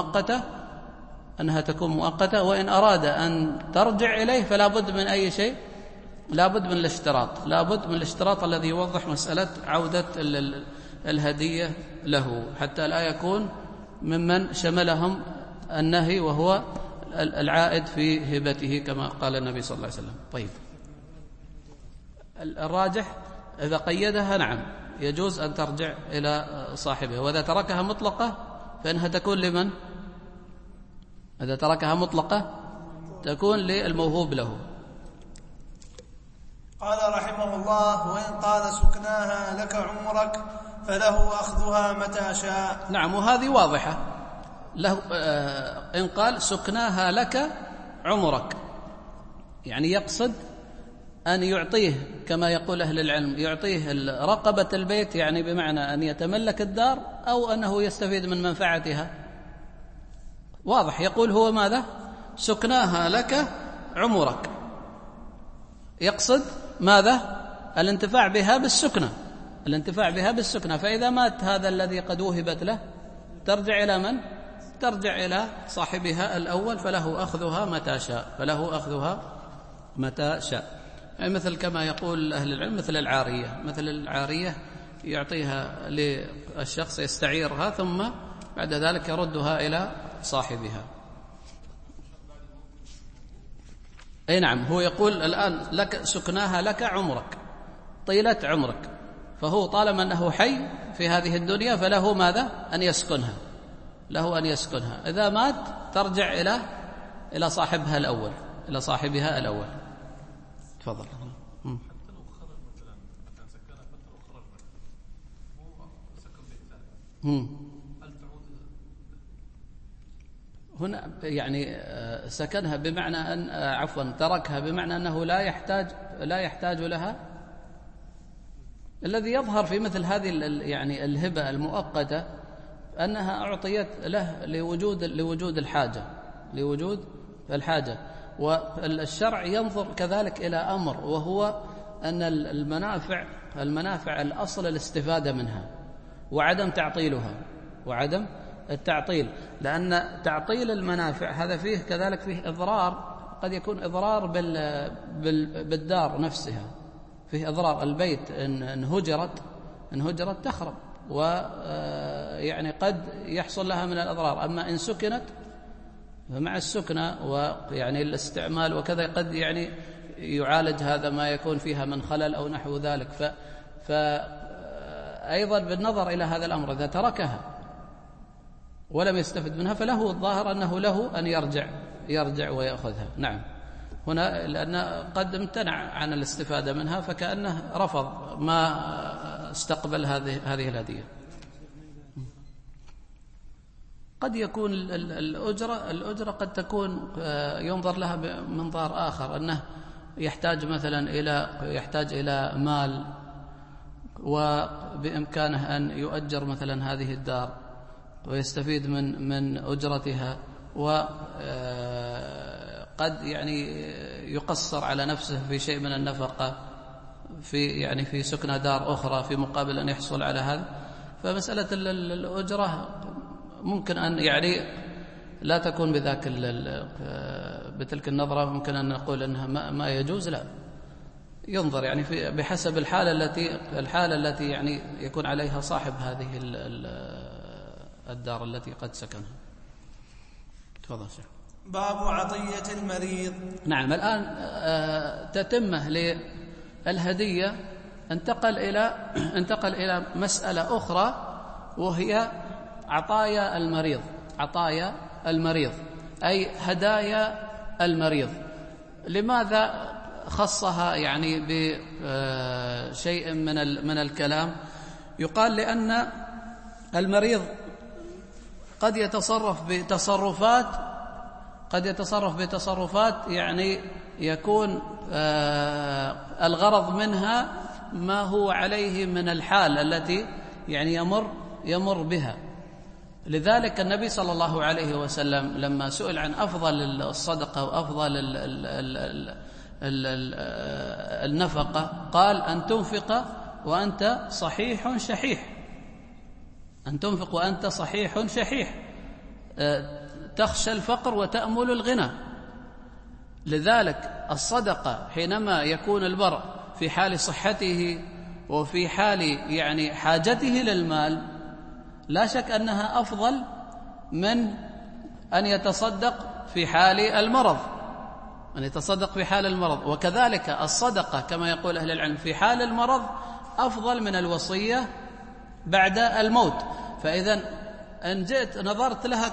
تكون مؤقتة، وإن أراد أن ترجع إليه فلا بد من أي شيء، لا بد من الاشتراط الذي يوضح مسألة عودة الهدية له، حتى لا يكون ممن شملهم النهي وهو العائد في هبته كما قال النبي صلى الله عليه وسلم. طيب، الراجح إذا قيدها نعم يجوز أن ترجع إلى صاحبها، وإذا تركها مطلقة فإنها تكون لمن؟ إذا تركها مطلقة تكون للموهوب له. قال رحمه الله: وإن قال سكناها لك عمرك فله أخذها متى شاء. نعم، وهذه واضحة له. إن قال سكناها لك عمرك، يعني يقصد أن يعطيه كما يقول أهل العلم، يعطيه رقبة البيت، يعني بمعنى أن يتملك الدار أو أنه يستفيد من منفعتها. واضح، يقول هو ماذا؟ سكناها لك عمرك، يقصد ماذا؟ الانتفاع بها بالسكنة. فإذا مات هذا الذي قد وهبت له ترجع إلى من؟ ترجع إلى صاحبها الأول، فله أخذها متى شاء. يعني مثل كما يقول أهل العلم مثل العارية يعطيها للشخص يستعيرها ثم بعد ذلك يردها إلى صاحبها. أي نعم، هو يقول الآن لك سكناها لك عمرك، طيلة عمرك، فهو طالما أنه حي في هذه الدنيا فله ماذا؟ أن يسكنها، إذا مات ترجع إلى صاحبها الأول، تفضل. هنا يعني سكنها بمعنى أن تركها بمعنى أنه لا يحتاج لها. الذي يظهر في مثل هذه يعني الهبة المؤقتة أنها أعطيت له لوجود الحاجة، والشرع ينظر كذلك إلى أمر، وهو أن المنافع الأصل الاستفادة منها وعدم التعطيل، لأن تعطيل المنافع هذا فيه كذلك فيه إضرار، قد يكون إضرار بالدار نفسها، فيه إضرار. البيت إن هجرت تخرب، ويعني قد يحصل لها من الأضرار. أما إن سكنت فمع السكنة ويعني الاستعمال وكذا قد يعني يعالج هذا ما يكون فيها من خلل أو نحو ذلك. فأيضا بالنظر إلى هذا الأمر إذا تركها ولم يستفد منها فله الظاهر أنه له أن يرجع ويأخذها. نعم، هنا لأن قد امتنع عن الاستفادة منها فكأنه رفض ما استقبل هذه الهدية. قد يكون الأجرة قد تكون ينظر لها بمنظار آخر، أنه يحتاج مثلا إلى مال وبإمكانه أن يؤجر مثلا هذه الدار ويستفيد من أجرتها، وقد يعني يقصر على نفسه في شيء من النفقة في سكن دار أخرى في مقابل أن يحصل على هذا. فمسألة الأجرة ممكن أن يعني لا تكون بتلك النظرة، ممكن أن نقول أنها ما يجوز، لا، ينظر يعني بحسب الحالة التي يعني يكون عليها صاحب هذه الدار التي قد سكنها. تفضل شيخ. باب عطية المريض. نعم، الآن تتمة للهدية انتقل إلى مسألة أخرى، وهي عطايا المريض أي هدايا المريض. لماذا خصها يعني بشيء من الكلام؟ يقال لأن المريض قد يتصرف بتصرفات يعني يكون الغرض منها ما هو عليه من الحال التي يعني يمر بها. لذلك النبي صلى الله عليه وسلم لما سئل عن أفضل الصدقة وأفضل النفقة قال: أن تنفق وأنت صحيح شحيح، تخشى الفقر وتأمل الغنى. لذلك الصدقة حينما يكون المرء في حال صحته وفي حال يعني حاجته للمال لا شك أنها أفضل من أن يتصدق في حال المرض، وكذلك الصدقة كما يقول أهل العلم في حال المرض أفضل من الوصية بعد الموت. فإذا أن جئت نظرت لها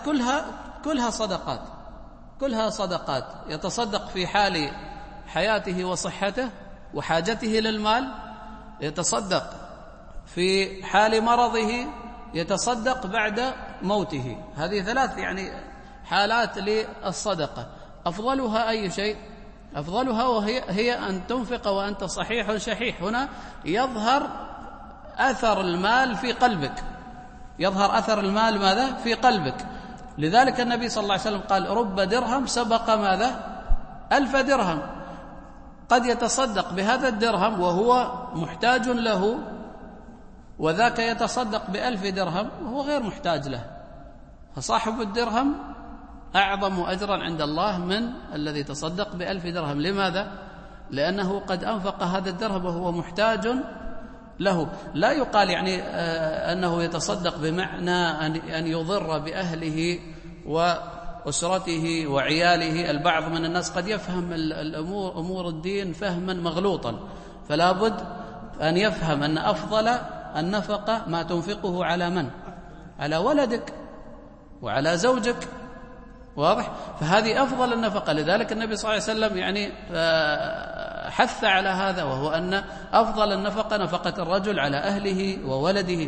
كلها صدقات، يتصدق في حال حياته وصحته وحاجته للمال، يتصدق في حال مرضه، يتصدق بعد موته. هذه ثلاث يعني حالات للصدقة. أفضلها أي شيء؟ أفضلها وهي أن تنفق وأنت صحيح شحيح. هنا يظهر أثر المال في قلبك، ماذا؟ في قلبك. لذلك النبي صلى الله عليه وسلم قال: رب درهم سبق ماذا؟ 1000 درهم. قد يتصدق بهذا الدرهم وهو محتاج له، وذاك يتصدق ب1000 درهم وهو غير محتاج له. فصاحب الدرهم أعظم أجرا عند الله من الذي تصدق ب1000 درهم. لماذا؟ لأنه قد أنفق هذا الدرهم وهو محتاج له. لا يقال يعني أنه يتصدق بمعنى أن يضر بأهله وأسرته وعياله. البعض من الناس قد يفهم أمور الدين فهما مغلوطا، فلا بد أن يفهم أن أفضل النفقة ما تنفقه على من؟ على ولدك وعلى زوجك. واضح؟ فهذه أفضل النفقة. لذلك النبي صلى الله عليه وسلم يعني حث على هذا، وهو أن أفضل النفقة نفقة الرجل على أهله وولده،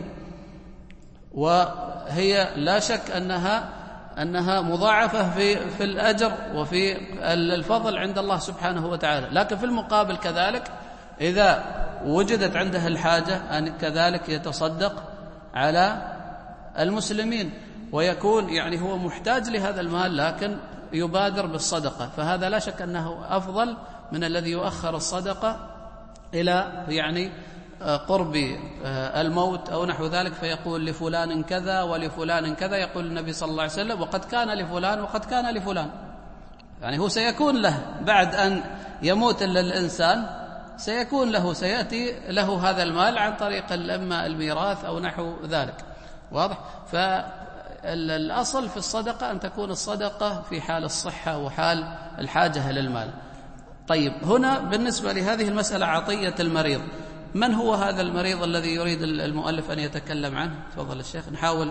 وهي لا شك أنها مضاعفة في الأجر وفي الفضل عند الله سبحانه وتعالى. لكن في المقابل كذلك إذا وجدت عنده الحاجة أن كذلك يتصدق على المسلمين، ويكون يعني هو محتاج لهذا المال لكن يبادر بالصدقة، فهذا لا شك أنه أفضل من الذي يؤخر الصدقة إلى يعني قرب الموت أو نحو ذلك، فيقول لفلان كذا ولفلان كذا. يقول النبي صلى الله عليه وسلم: وقد كان لفلان وقد كان لفلان. يعني هو سيكون له بعد أن يموت الإنسان سيكون له، سيأتي له هذا المال عن طريق إما الميراث أو نحو ذلك. واضح؟ فالأصل في الصدقة أن تكون الصدقة في حال الصحة وحال الحاجة للمال. طيب، هنا بالنسبة لهذه المسألة عطية المريض، من هو هذا المريض الذي يريد المؤلف أن يتكلم عنه؟ تفضل الشيخ. نحاول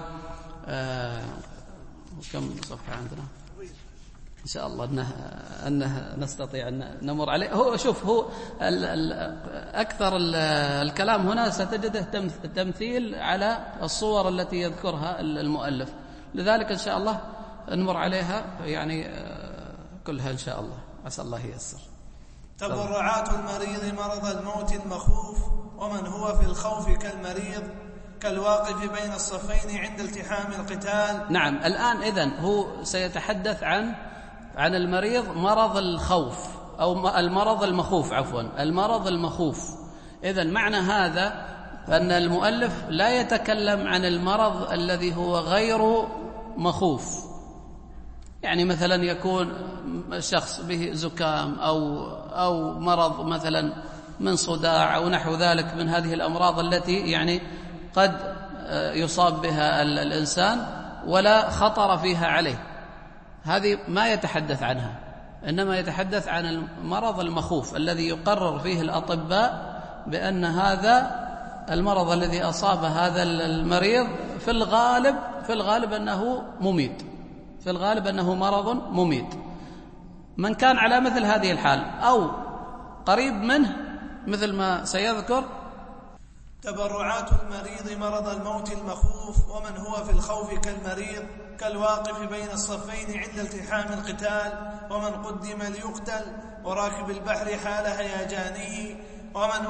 كم صفحة عندنا إن شاء الله أنه نستطيع أن نمر عليه. هو شوف، هو أكثر الكلام هنا ستجده تمثيل على الصور التي يذكرها المؤلف، لذلك إن شاء الله نمر عليها يعني كلها إن شاء الله، عسى الله ييسر. تبرعات المريض مرض الموت المخوف، ومن هو في الخوف كالمريض كالواقف بين الصفين عند التحام القتال. نعم، الآن إذن هو سيتحدث عن المريض مرض الخوف أو المرض المخوف، عفوا المرض المخوف. إذن معنى هذا أن المؤلف لا يتكلم عن المرض الذي هو غير مخوف، يعني مثلا يكون شخص به زكام أو مرض مثلا من صداع أو نحو ذلك من هذه الأمراض التي يعني قد يصاب بها الإنسان ولا خطر فيها عليه، هذه ما يتحدث عنها، إنما يتحدث عن المرض المخوف الذي يقرر فيه الأطباء بأن هذا المرض الذي أصاب هذا المريض في الغالب أنه مميت، في الغالب أنه مرض مميت. من كان على مثل هذه الحال أو قريب منه مثل ما سيذكر. تبرعات المريض مرض الموت المخوف، ومن هو في الخوف كالمريض كالواقف بين الصفين عند التحام القتال، ومن قدم ليقتل، وراكب البحر حال هيجانه، ومن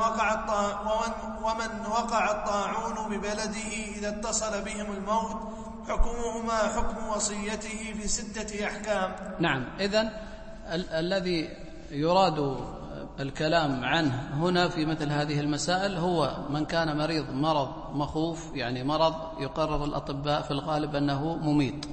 وقع الطاعون ببلده إذا اتصل بهم الموت، حكمهما حكم وصيته في 6 أحكام. نعم، إذن الذي يراد الكلام عنه هنا في مثل هذه المسائل هو من كان مريض مرض مخوف، يعني مرض يقرر الأطباء في الغالب أنه مميت.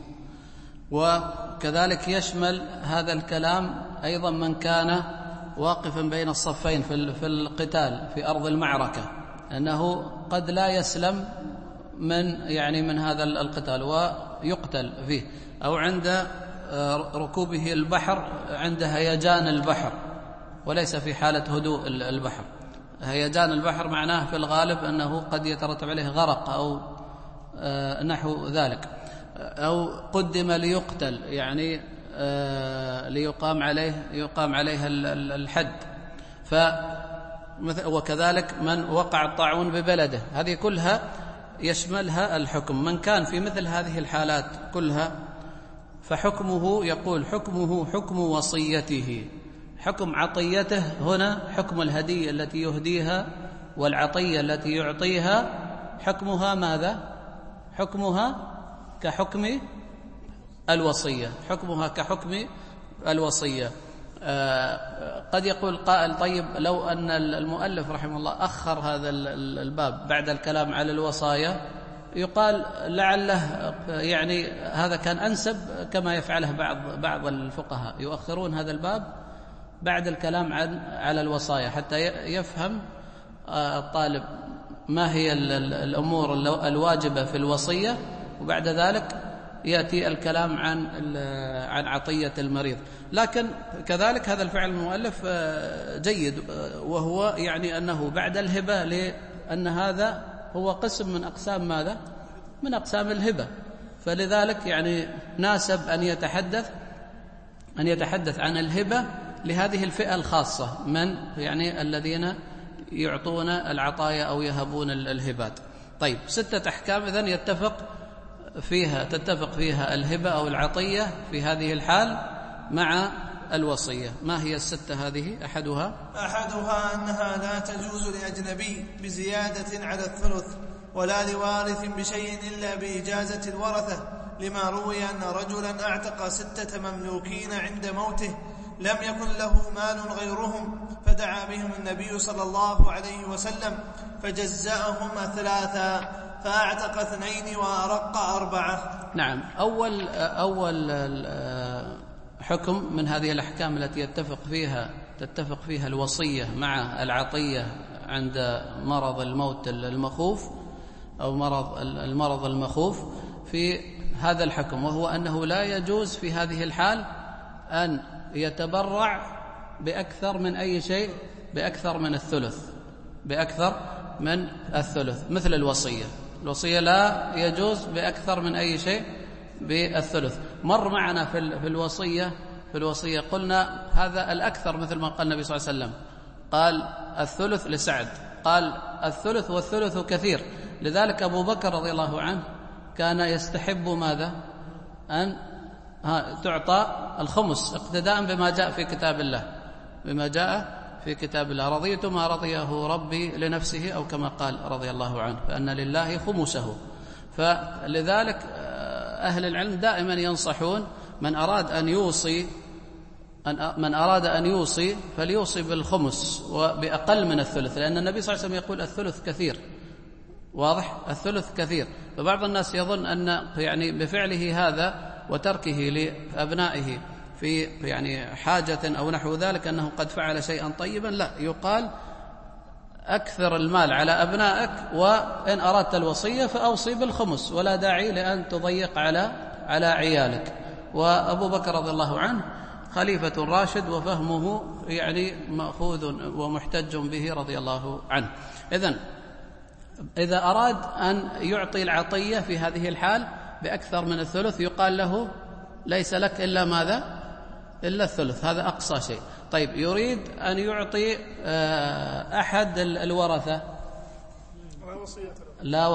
وكذلك يشمل هذا الكلام أيضا من كان واقفا بين الصفين في القتال في أرض المعركة، أنه قد لا يسلم من هذا القتال ويقتل فيه، أو عند ركوبه البحر عند هيجان البحر وليس في حالة هدوء البحر. هيجان البحر معناه في الغالب أنه قد يترتب عليه غرق أو نحو ذلك، أو قدم ليقتل يعني ليقام عليه الحد. وكذلك من وقع الطاعون ببلده، هذه كلها يشملها الحكم. من كان في مثل هذه الحالات كلها فحكمه، يقول حكمه حكم وصيته. حكم عطيته هنا حكم الهدية التي يهديها والعطية التي يعطيها، حكمها ماذا؟ حكمها كحكم الوصية، حكمها كحكم الوصية. قد يقول قائل طيب لو أن المؤلف رحمه الله أخر هذا الباب بعد الكلام على الوصايا، يقال لعله يعني هذا كان أنسب كما يفعله بعض الفقهاء، يؤخرون هذا الباب بعد الكلام على الوصايا حتى يفهم الطالب ما هي الأمور الواجبة في الوصية، وبعد ذلك يأتي الكلام عن عطية المريض. لكن كذلك هذا الفعل المؤلف جيد، وهو يعني أنه بعد الهبة، لأن هذا هو قسم من أقسام ماذا؟ من أقسام الهبة، فلذلك يعني ناسب أن يتحدث عن الهبة لهذه الفئة الخاصة من يعني الذين يعطون العطايا أو يهبون الهبات. طيب، 6 أحكام إذن تتفق فيها الهبة أو العطية في هذه الحال مع الوصية. ما هي ال6 هذه؟ أحدها أنها لا تجوز لأجنبي بزيادة على الثلث، ولا لوارث بشيء إلا بإجازة الورثة، لما روي أن رجلا أعتق 6 مملوكين عند موته لم يكن له مال غيرهم، فدعا بهم النبي صلى الله عليه وسلم فجزأهم 3، فأعتق 2 وأرق 4. نعم، أول حكم من هذه الأحكام التي تتفق فيها الوصية مع العطية عند مرض الموت المخوف أو المرض المخوف في هذا الحكم، وهو أنه لا يجوز في هذه الحال أن يتبرع بأكثر من أي شيء، بأكثر من الثلث، مثل الوصية لا يجوز بأكثر من أي شيء بالثلث. مر معنا في الوصية قلنا هذا الأكثر، مثل ما قال النبي صلى الله عليه وسلم، قال الثلث لسعد، قال الثلث والثلث كثير. لذلك أبو بكر رضي الله عنه كان يستحب ماذا؟ أن تعطى الخمس اقتداء بما جاء في كتاب الله، رضيت ما رضيه ربي لنفسه، أو كما قال رضي الله عنه، فأن لله خمسه. فلذلك أهل العلم دائما ينصحون من أراد أن يوصي فليوصي بالخمس وبأقل من الثلث، لأن النبي صلى الله عليه وسلم يقول الثلث كثير، واضح؟ الثلث كثير. فبعض الناس يظن أن يعني بفعله هذا وتركه لأبنائه في يعني حاجة أو نحو ذلك أنه قد فعل شيئا طيبا. لا، يقال أكثر المال على أبنائك، وإن أردت الوصية فأوصي بالخمس، ولا داعي لأن تضيق على عيالك. وأبو بكر رضي الله عنه خليفة راشد، وفهمه يعني مأخوذ ومحتج به رضي الله عنه. إذا أراد أن يعطي العطية في هذه الحال بأكثر من الثلث يقال له ليس لك إلا ماذا؟ إلا الثلث، هذا أقصى شيء. طيب، يريد أن يعطي أحد الورثة، لا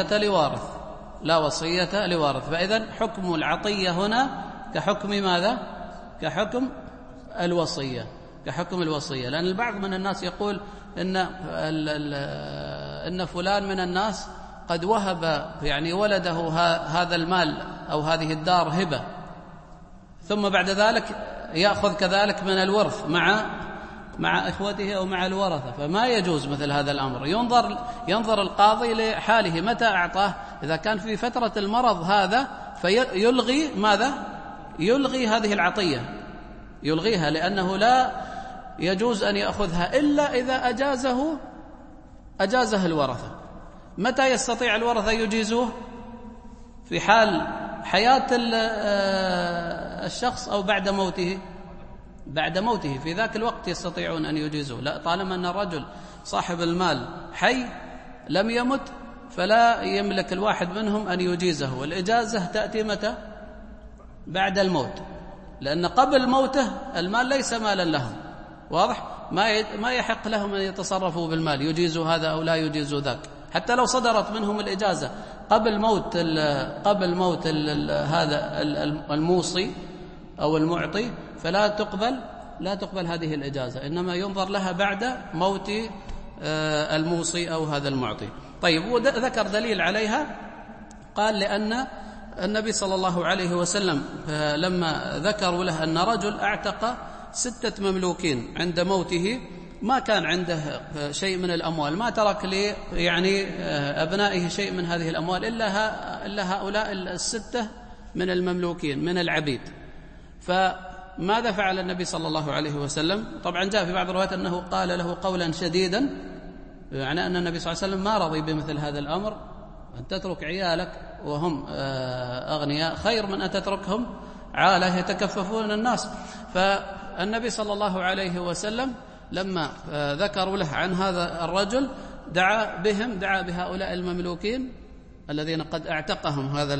وصية لوارث، فإذن حكم العطية هنا كحكم ماذا؟ كحكم الوصية، لأن البعض من الناس يقول إن فلان من الناس قد وهب يعني ولده هذا المال أو هذه الدار هبة، ثم بعد ذلك يأخذ كذلك من الورث مع إخوته أو مع الورثة، فما يجوز مثل هذا الأمر. ينظر القاضي لحاله متى أعطاه، إذا كان في فترة المرض هذا فيلغي ماذا؟ يلغي هذه العطية، يلغيها، لأنه لا يجوز أن يأخذها إلا إذا أجازه الورثة. متى يستطيع الورثة يجيزوه؟ في حال حياة الشخص أو بعد موته، في ذاك الوقت يستطيعون أن يجيزوه. لا، طالما أن الرجل صاحب المال حي لم يمت فلا يملك الواحد منهم أن يجيزه، والإجازة تأتي متى؟ بعد الموت، لأن قبل موته المال ليس مالا لهم، واضح؟ ما يحق لهم أن يتصرفوا بالمال، يجيزوا هذا أو لا يجيزوا ذاك، حتى لو صدرت منهم الإجازة قبل موت هذا الموصي أو المعطي، فلا تقبل هذه الإجازة، إنما ينظر لها بعد موت الموصي أو هذا المعطي. طيب، وذكر دليل عليها، قال لأن النبي صلى الله عليه وسلم لما ذكروا له أن رجل أعتق 6 مملوكين عند موته، ما كان عنده شيء من الأموال، ما ترك لي يعني أبنائه شيء من هذه الأموال إلا هؤلاء 6 من المملوكين من العبيد. فماذا فعل النبي صلى الله عليه وسلم؟ طبعا جاء في بعض الروايات أنه قال له قولا شديدا، يعني أن النبي صلى الله عليه وسلم ما رضي بمثل هذا الأمر، أن تترك عيالك وهم أغنياء خير من أن تتركهم عالة يتكففون الناس. فالنبي صلى الله عليه وسلم لما ذكروا له عن هذا الرجل دعا بهؤلاء المملوكين الذين قد اعتقهم هذا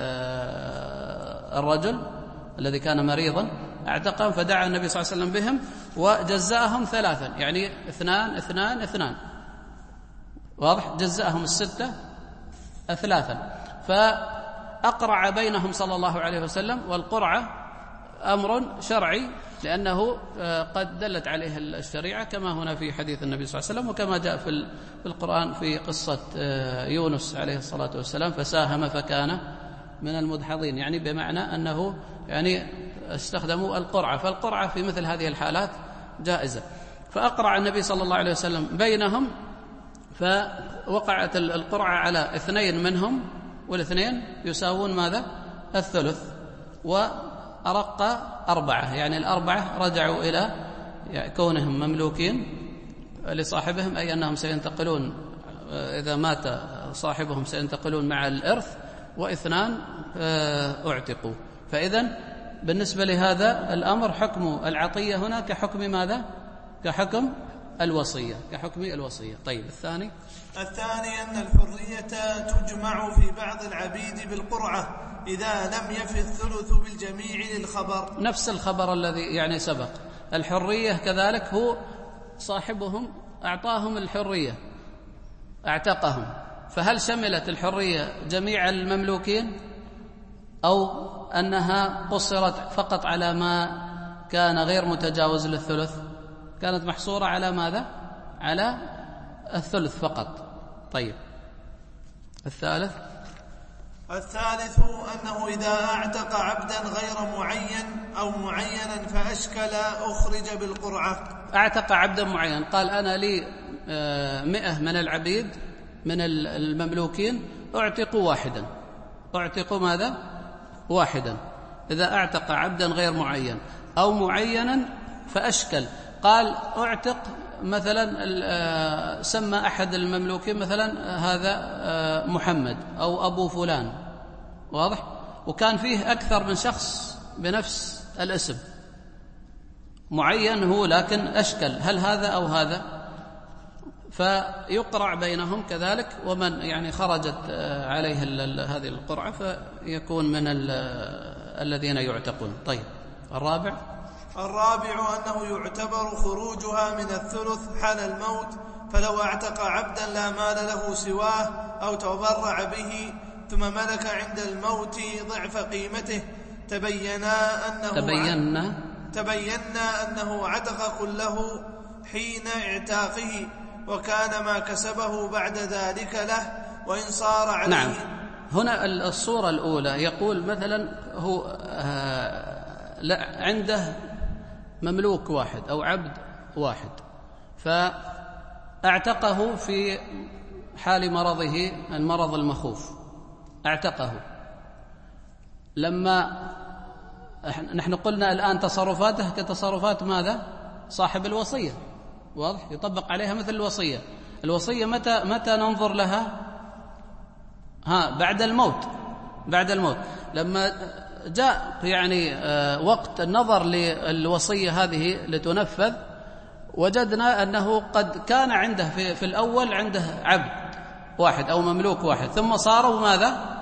الرجل الذي كان مريضا، اعتقهم، فدعا النبي صلى الله عليه وسلم بهم وجزأهم 3، يعني 2 2 2، واضح؟ جزأهم 6 3، فأقرع بينهم صلى الله عليه وسلم. والقرعة أمر شرعي، لأنه قد دلت عليه الشريعة كما هنا في حديث النبي صلى الله عليه وسلم، وكما جاء في القرآن في قصة يونس عليه الصلاة والسلام، فساهم فكان من المدحضين، يعني بمعنى أنه يعني استخدموا القرعة، فالقرعة في مثل هذه الحالات جائزة. فأقرع النبي صلى الله عليه وسلم بينهم، فوقعت القرعة على 2 منهم، والاثنين يساوون ماذا؟ الثلث، وأرق 4، يعني 4 رجعوا يعني كونهم مملوكين لصاحبهم، أي أنهم سينتقلون إذا مات صاحبهم سينتقلون مع الإرث، واثنان اعتقوا. فإذن بالنسبة لهذا الأمر حكم العطية هنا كحكم ماذا؟ كحكم الوصية، كحكم الوصية. طيب الثاني أن الحرية تجمع في بعض العبيد بالقرعة إذا لم يف الثلث بالجميع للخبر، نفس الخبر الذي يعني سبق. الحرية كذلك هو صاحبهم أعطاهم الحرية، اعتقهم، فهل شملت الحرية جميع المملوكين أو أنها قصرت فقط على ما كان غير متجاوز للثلث؟ كانت محصورة على ماذا؟ على الثلث فقط. طيب الثالث أنه إذا أعتق عبدا غير معين أو معينا فأشكل أخرج بالقرعة. أعتق عبدا معين، قال أنا لي 100 من العبيد من المملوكين، أعتق واحدا. أعتق ماذا؟ واحدا. إذا أعتق عبدا غير معين أو معينا فأشكل، قال أعتق مثلا، سمى أحد المملوكين مثلا هذا محمد أو أبو فلان، واضح؟ وكان فيه أكثر من شخص بنفس الاسم، معين هو لكن أشكل، هل هذا أو هذا؟ فيقرع بينهم كذلك، ومن يعني خرجت عليه هذه القرعة فيكون من الذين يعتقون. طيب الرابع أنه يعتبر خروجها من الثلث حال الموت، فلو اعتق عبدا لا مال له سواه أو تبرع به ثم ملك عند الموت ضعف قيمته تبينا أنه عتق كله حين اعتاقه، وكان ما كسبه بعد ذلك له وإن صار عليه. نعم، هنا الصورة الأولى يقول مثلا هو عنده مملوك واحد أو عبد واحد، فاعتقه في حال مرضه، المرض المخوف اعتقه. لما نحن قلنا الآن تصرفاته كتصرفات ماذا؟ صاحب الوصية، واضح؟ يطبق عليها مثل الوصية. الوصية متى ننظر لها؟ بعد الموت. بعد الموت لما جاء يعني وقت النظر للوصية هذه لتنفذ، وجدنا أنه قد كان عنده في الأول عنده عبد واحد أو مملوك واحد، ثم صاروا ماذا؟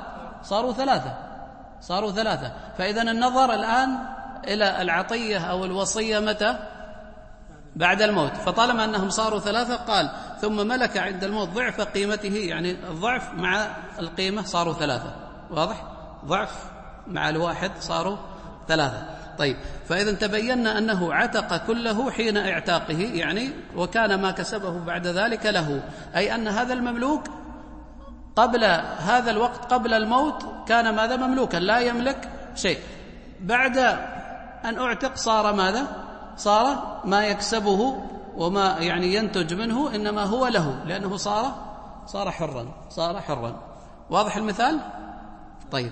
صاروا ثلاثة. فإذا النظر الآن إلى العطية أو الوصية متى؟ بعد الموت. فطالما أنهم صاروا ثلاثة قال ثم ملك عند الموت ضعف قيمته، يعني الضعف مع القيمة صاروا ثلاثة، واضح؟ ضعف مع الواحد صاروا ثلاثة. طيب فإذا تبينا أنه عتق كله حين اعتاقه، يعني وكان ما كسبه بعد ذلك له، أي أن هذا المملوك قبل هذا الوقت قبل الموت كان ماذا؟ مملوكا لا يملك شيء. بعد أن اعتق صار ماذا؟ صار ما يكسبه وما يعني ينتج منه إنما هو له، لأنه صار حرا. واضح المثال؟ طيب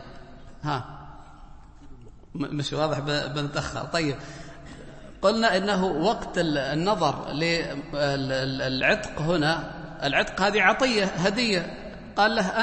مش واضح بنتأخر. طيب قلنا إنه وقت النظر للعتق هنا، العتق هذه عطية هدية، قال له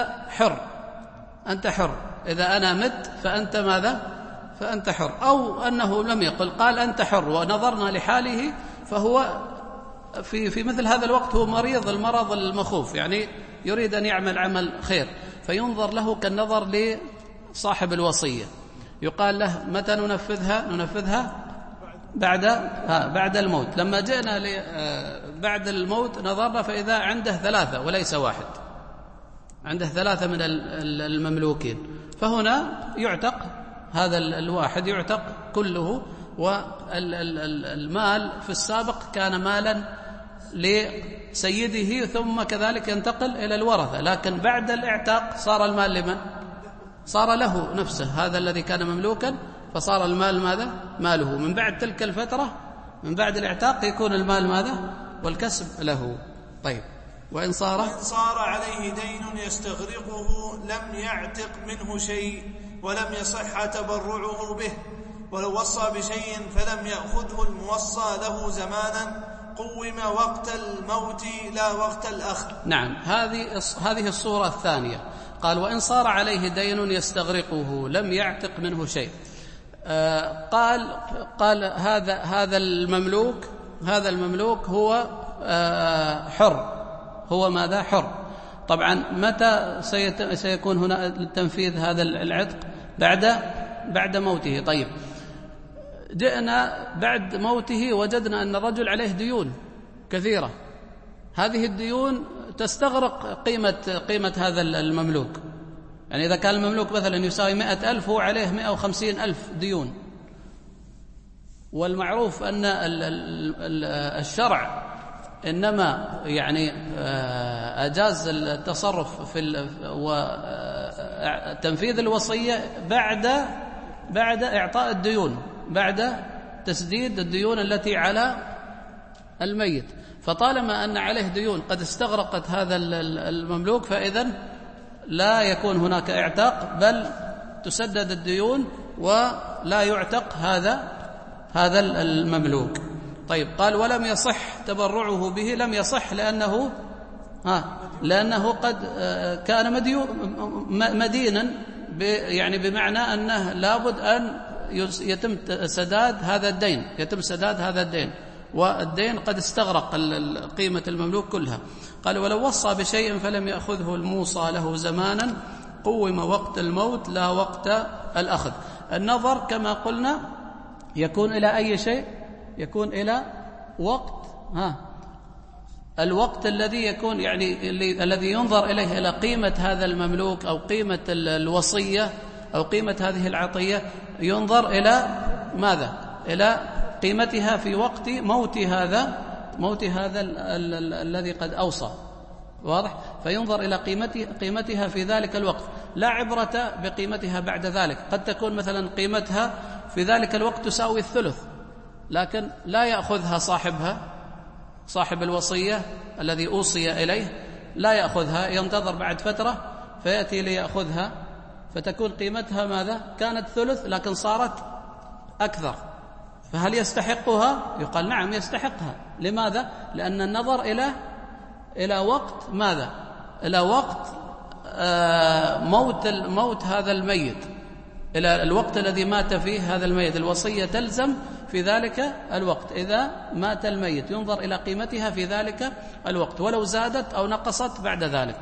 أنت حر، إذا أنا مت فأنت ماذا؟ فأنت حر. أو أنه لم يقل، قال أنت حر، ونظرنا لحاله فهو في مثل هذا الوقت هو مريض المرض المخوف، يعني يريد أن يعمل عمل خير، فينظر له كالنظر لصاحب الوصية، يقال له متى ننفذها بعد الموت. لما جئنا بعد الموت نظرنا فإذا عنده ثلاثة وليس واحد، عنده ثلاثة من المملوكين، فهنا يعتق هذا الواحد، يعتق كله. والمال في السابق كان مالا لسيده ثم كذلك ينتقل إلى الورثة، لكن بعد الاعتاق صار المال لمن؟ صار له نفسه، هذا الذي كان مملوكا، فصار المال ماذا؟ ماله. من بعد تلك الفترة من بعد الاعتاق يكون المال ماذا؟ والكسب له. طيب وإن صار عليه دين يستغرقه لم يعتق منه شيء ولم يصح تبرعه به، ولو وصى بشيء فلم يأخذه الموصى له زمانا قوم وقت الموت لا وقت الأخذ. نعم، هذه الصورة الثانية. قال وإن صار عليه دين يستغرقه لم يعتق منه شيء. قال هذا المملوك هو حر. هو ماذا؟ حر. طبعا متى سيكون هنا تنفيذ هذا العتق؟ بعد موته. طيب، جئنا بعد موته وجدنا أن الرجل عليه ديون كثيرة. هذه الديون تستغرق قيمة هذا المملوك. يعني إذا كان المملوك مثلا يساوي 100,000 هو عليه 150,000 ديون. والمعروف أن الشرع إنما يعني أجاز التصرف في وتنفيذ الوصية بعد إعطاء الديون، بعد تسديد الديون التي على الميت. فطالما أن عليه ديون قد استغرقت هذا المملوك فإذن لا يكون هناك اعتاق، بل تسدد الديون ولا يعتق هذا المملوك. طيب، قال ولم يصح تبرعه به. لم يصح لأنه قد كان مدينا، يعني بمعنى أنه لابد أن يتم سداد هذا الدين، والدين قد استغرق قيمة المملوك كلها. قال ولو وصى بشيء فلم يأخذه الموصى له زمانا قوم وقت الموت لا وقت الأخذ. النظر كما قلنا يكون إلى أي شيء؟ يكون إلى وقت الوقت الذي يكون يعني الذي ينظر إليه إلى قيمة هذا المملوك أو قيمة الوصية أو قيمة هذه العطية، ينظر إلى ماذا؟ إلى قيمتها في وقت موت هذا الذي قد أوصى. واضح؟ فينظر إلى قيمتها في ذلك الوقت، لا عبرة بقيمتها بعد ذلك. قد تكون مثلا قيمتها في ذلك الوقت تساوي الثلث، لكن لا يأخذها صاحب الوصية الذي أوصي إليه، لا يأخذها، ينتظر بعد فترة فيأتي ليأخذها، فتكون قيمتها ماذا؟ كانت ثلث لكن صارت أكثر. فهل يستحقها؟ يقال نعم يستحقها. لماذا؟ لأن النظر إلى وقت ماذا؟ إلى وقت موت هذا الميت، إلى الوقت الذي مات فيه هذا الميت. الوصية تلزم في ذلك الوقت. إذا مات الميت ينظر إلى قيمتها في ذلك الوقت، ولو زادت أو نقصت بعد ذلك.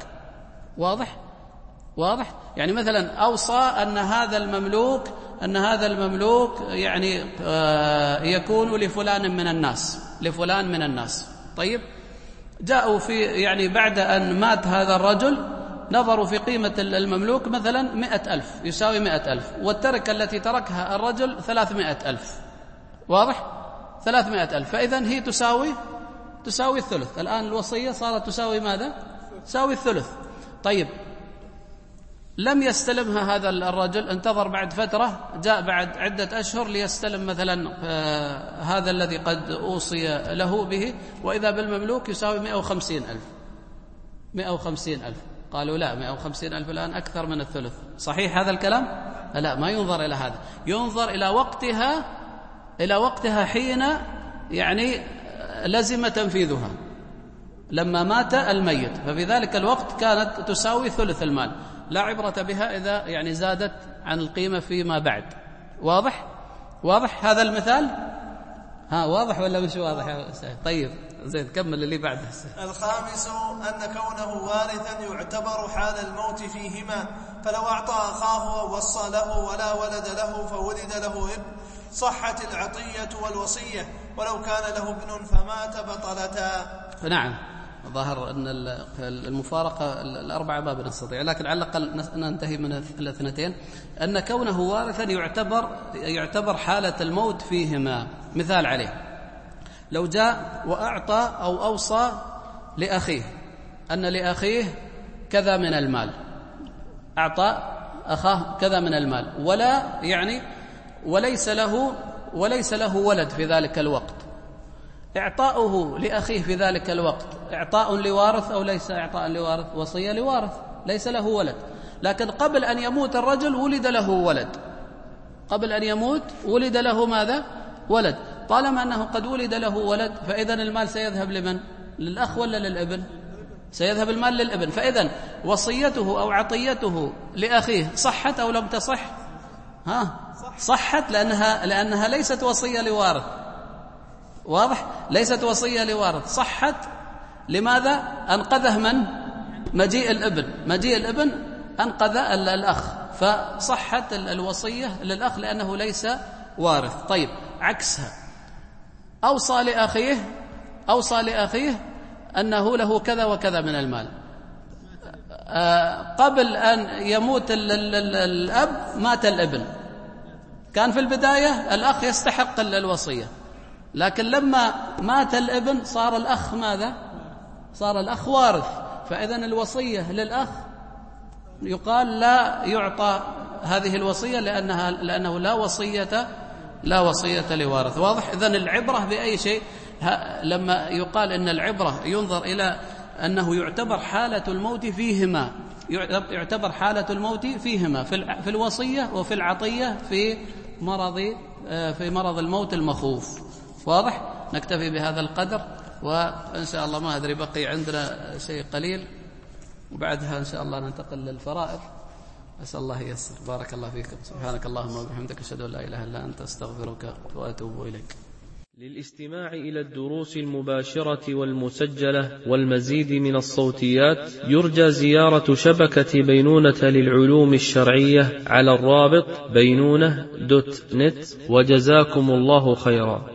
واضح؟ يعني مثلا أوصى أن هذا المملوك يعني يكون لفلان من الناس. طيب، جاءوا في يعني بعد أن مات هذا الرجل نظروا في قيمة المملوك مثلا 100,000، يساوي 100,000، والتركة التي تركها الرجل 300,000. واضح؟ 300,000. فإذن هي تساوي الثلث. الآن الوصية صارت تساوي ماذا؟ تساوي الثلث. طيب، لم يستلمها هذا الرجل، انتظر بعد فترة، جاء بعد عدة أشهر ليستلم مثلا هذا الذي قد أوصي له به، وإذا بالمملوك يساوي 150,000. قالوا لا، 150,000 الآن أكثر من الثلث. صحيح هذا الكلام؟ لا، ما ينظر إلى هذا، ينظر إلى وقتها حين يعني لزم تنفيذها، لما مات الميت، ففي ذلك الوقت كانت تساوي ثلث المال، لا عبرة بها إذا يعني زادت عن القيمة فيما بعد. واضح هذا المثال؟ واضح ولا مش واضح يا سيد؟ طيب زين، كمل اللي بعده. الخامس أن كونه وارثا يعتبر حال الموت فيهما، فلو أعطى أخاه ووصى له ولا ولد له فولد له ابن صحت العطية والوصية، ولو كان له ابن فمات بطلتا. نعم، ظاهر أن المفارقة الأربعة ما بنستطيع، لكن على الأقل ننتهي من الاثنتين. أن كونه وارثا يعتبر حالة الموت فيهما. مثال عليه، لو جاء وأعطى أو أوصى لأخيه أن لأخيه كذا من المال، أعطى أخاه كذا من المال، وليس له ولد في ذلك الوقت، إعطاؤه لأخيه في ذلك الوقت إعطاء لوارث أو ليس إعطاء لوارث؟ وصية لوارث، ليس له ولد، لكن قبل أن يموت الرجل ولد له ولد، قبل أن يموت ولد له ماذا؟ ولد. طالما أنه قد ولد له ولد فإذن المال سيذهب لمن؟ للأخ ولا للابن؟ سيذهب المال للابن. فإذن وصيته أو عطيته لأخيه صحت أو لم تصح؟ صحت، لأنها ليست وصية لوارث. واضح؟ ليست وصية لوارث. صحت لماذا؟ أنقذه من؟ مجيء الابن أنقذ الأخ، فصحت الوصية للأخ لأنه ليس وارث. طيب عكسها، أوصى لأخيه أنه له كذا وكذا من المال، قبل أن يموت الأب مات الابن. كان في البداية الأخ يستحق الوصية، لكن لما مات الابن صار الأخ ماذا؟ صار الأخ وارث. فإذن الوصية للأخ يقال لا يعطى هذه الوصية لأنه لا وصية لوارث. واضح؟ إذن العبرة بأي شيء؟ لما يقال إن العبرة ينظر إلى أنه يعتبر حالة الموت فيهما، يعتبر حالة الموت فيهما، في الوصية وفي العطية في مرض الموت المخوف. واضح؟ نكتفي بهذا القدر، وإن شاء الله ما أدري بقي عندنا شيء قليل، وبعدها إن شاء الله ننتقل للفرائض. أسأل الله ييسر. بارك الله فيكم. سبحانك اللهم وبحمدك، أشهد أن لا إله إلا أنت، أستغفرك وأتوب إليك. للاستماع إلى الدروس المباشرة والمسجلة والمزيد من الصوتيات يرجى زيارة شبكة بينونة للعلوم الشرعية على الرابط بينونة.net، وجزاكم الله خيرا.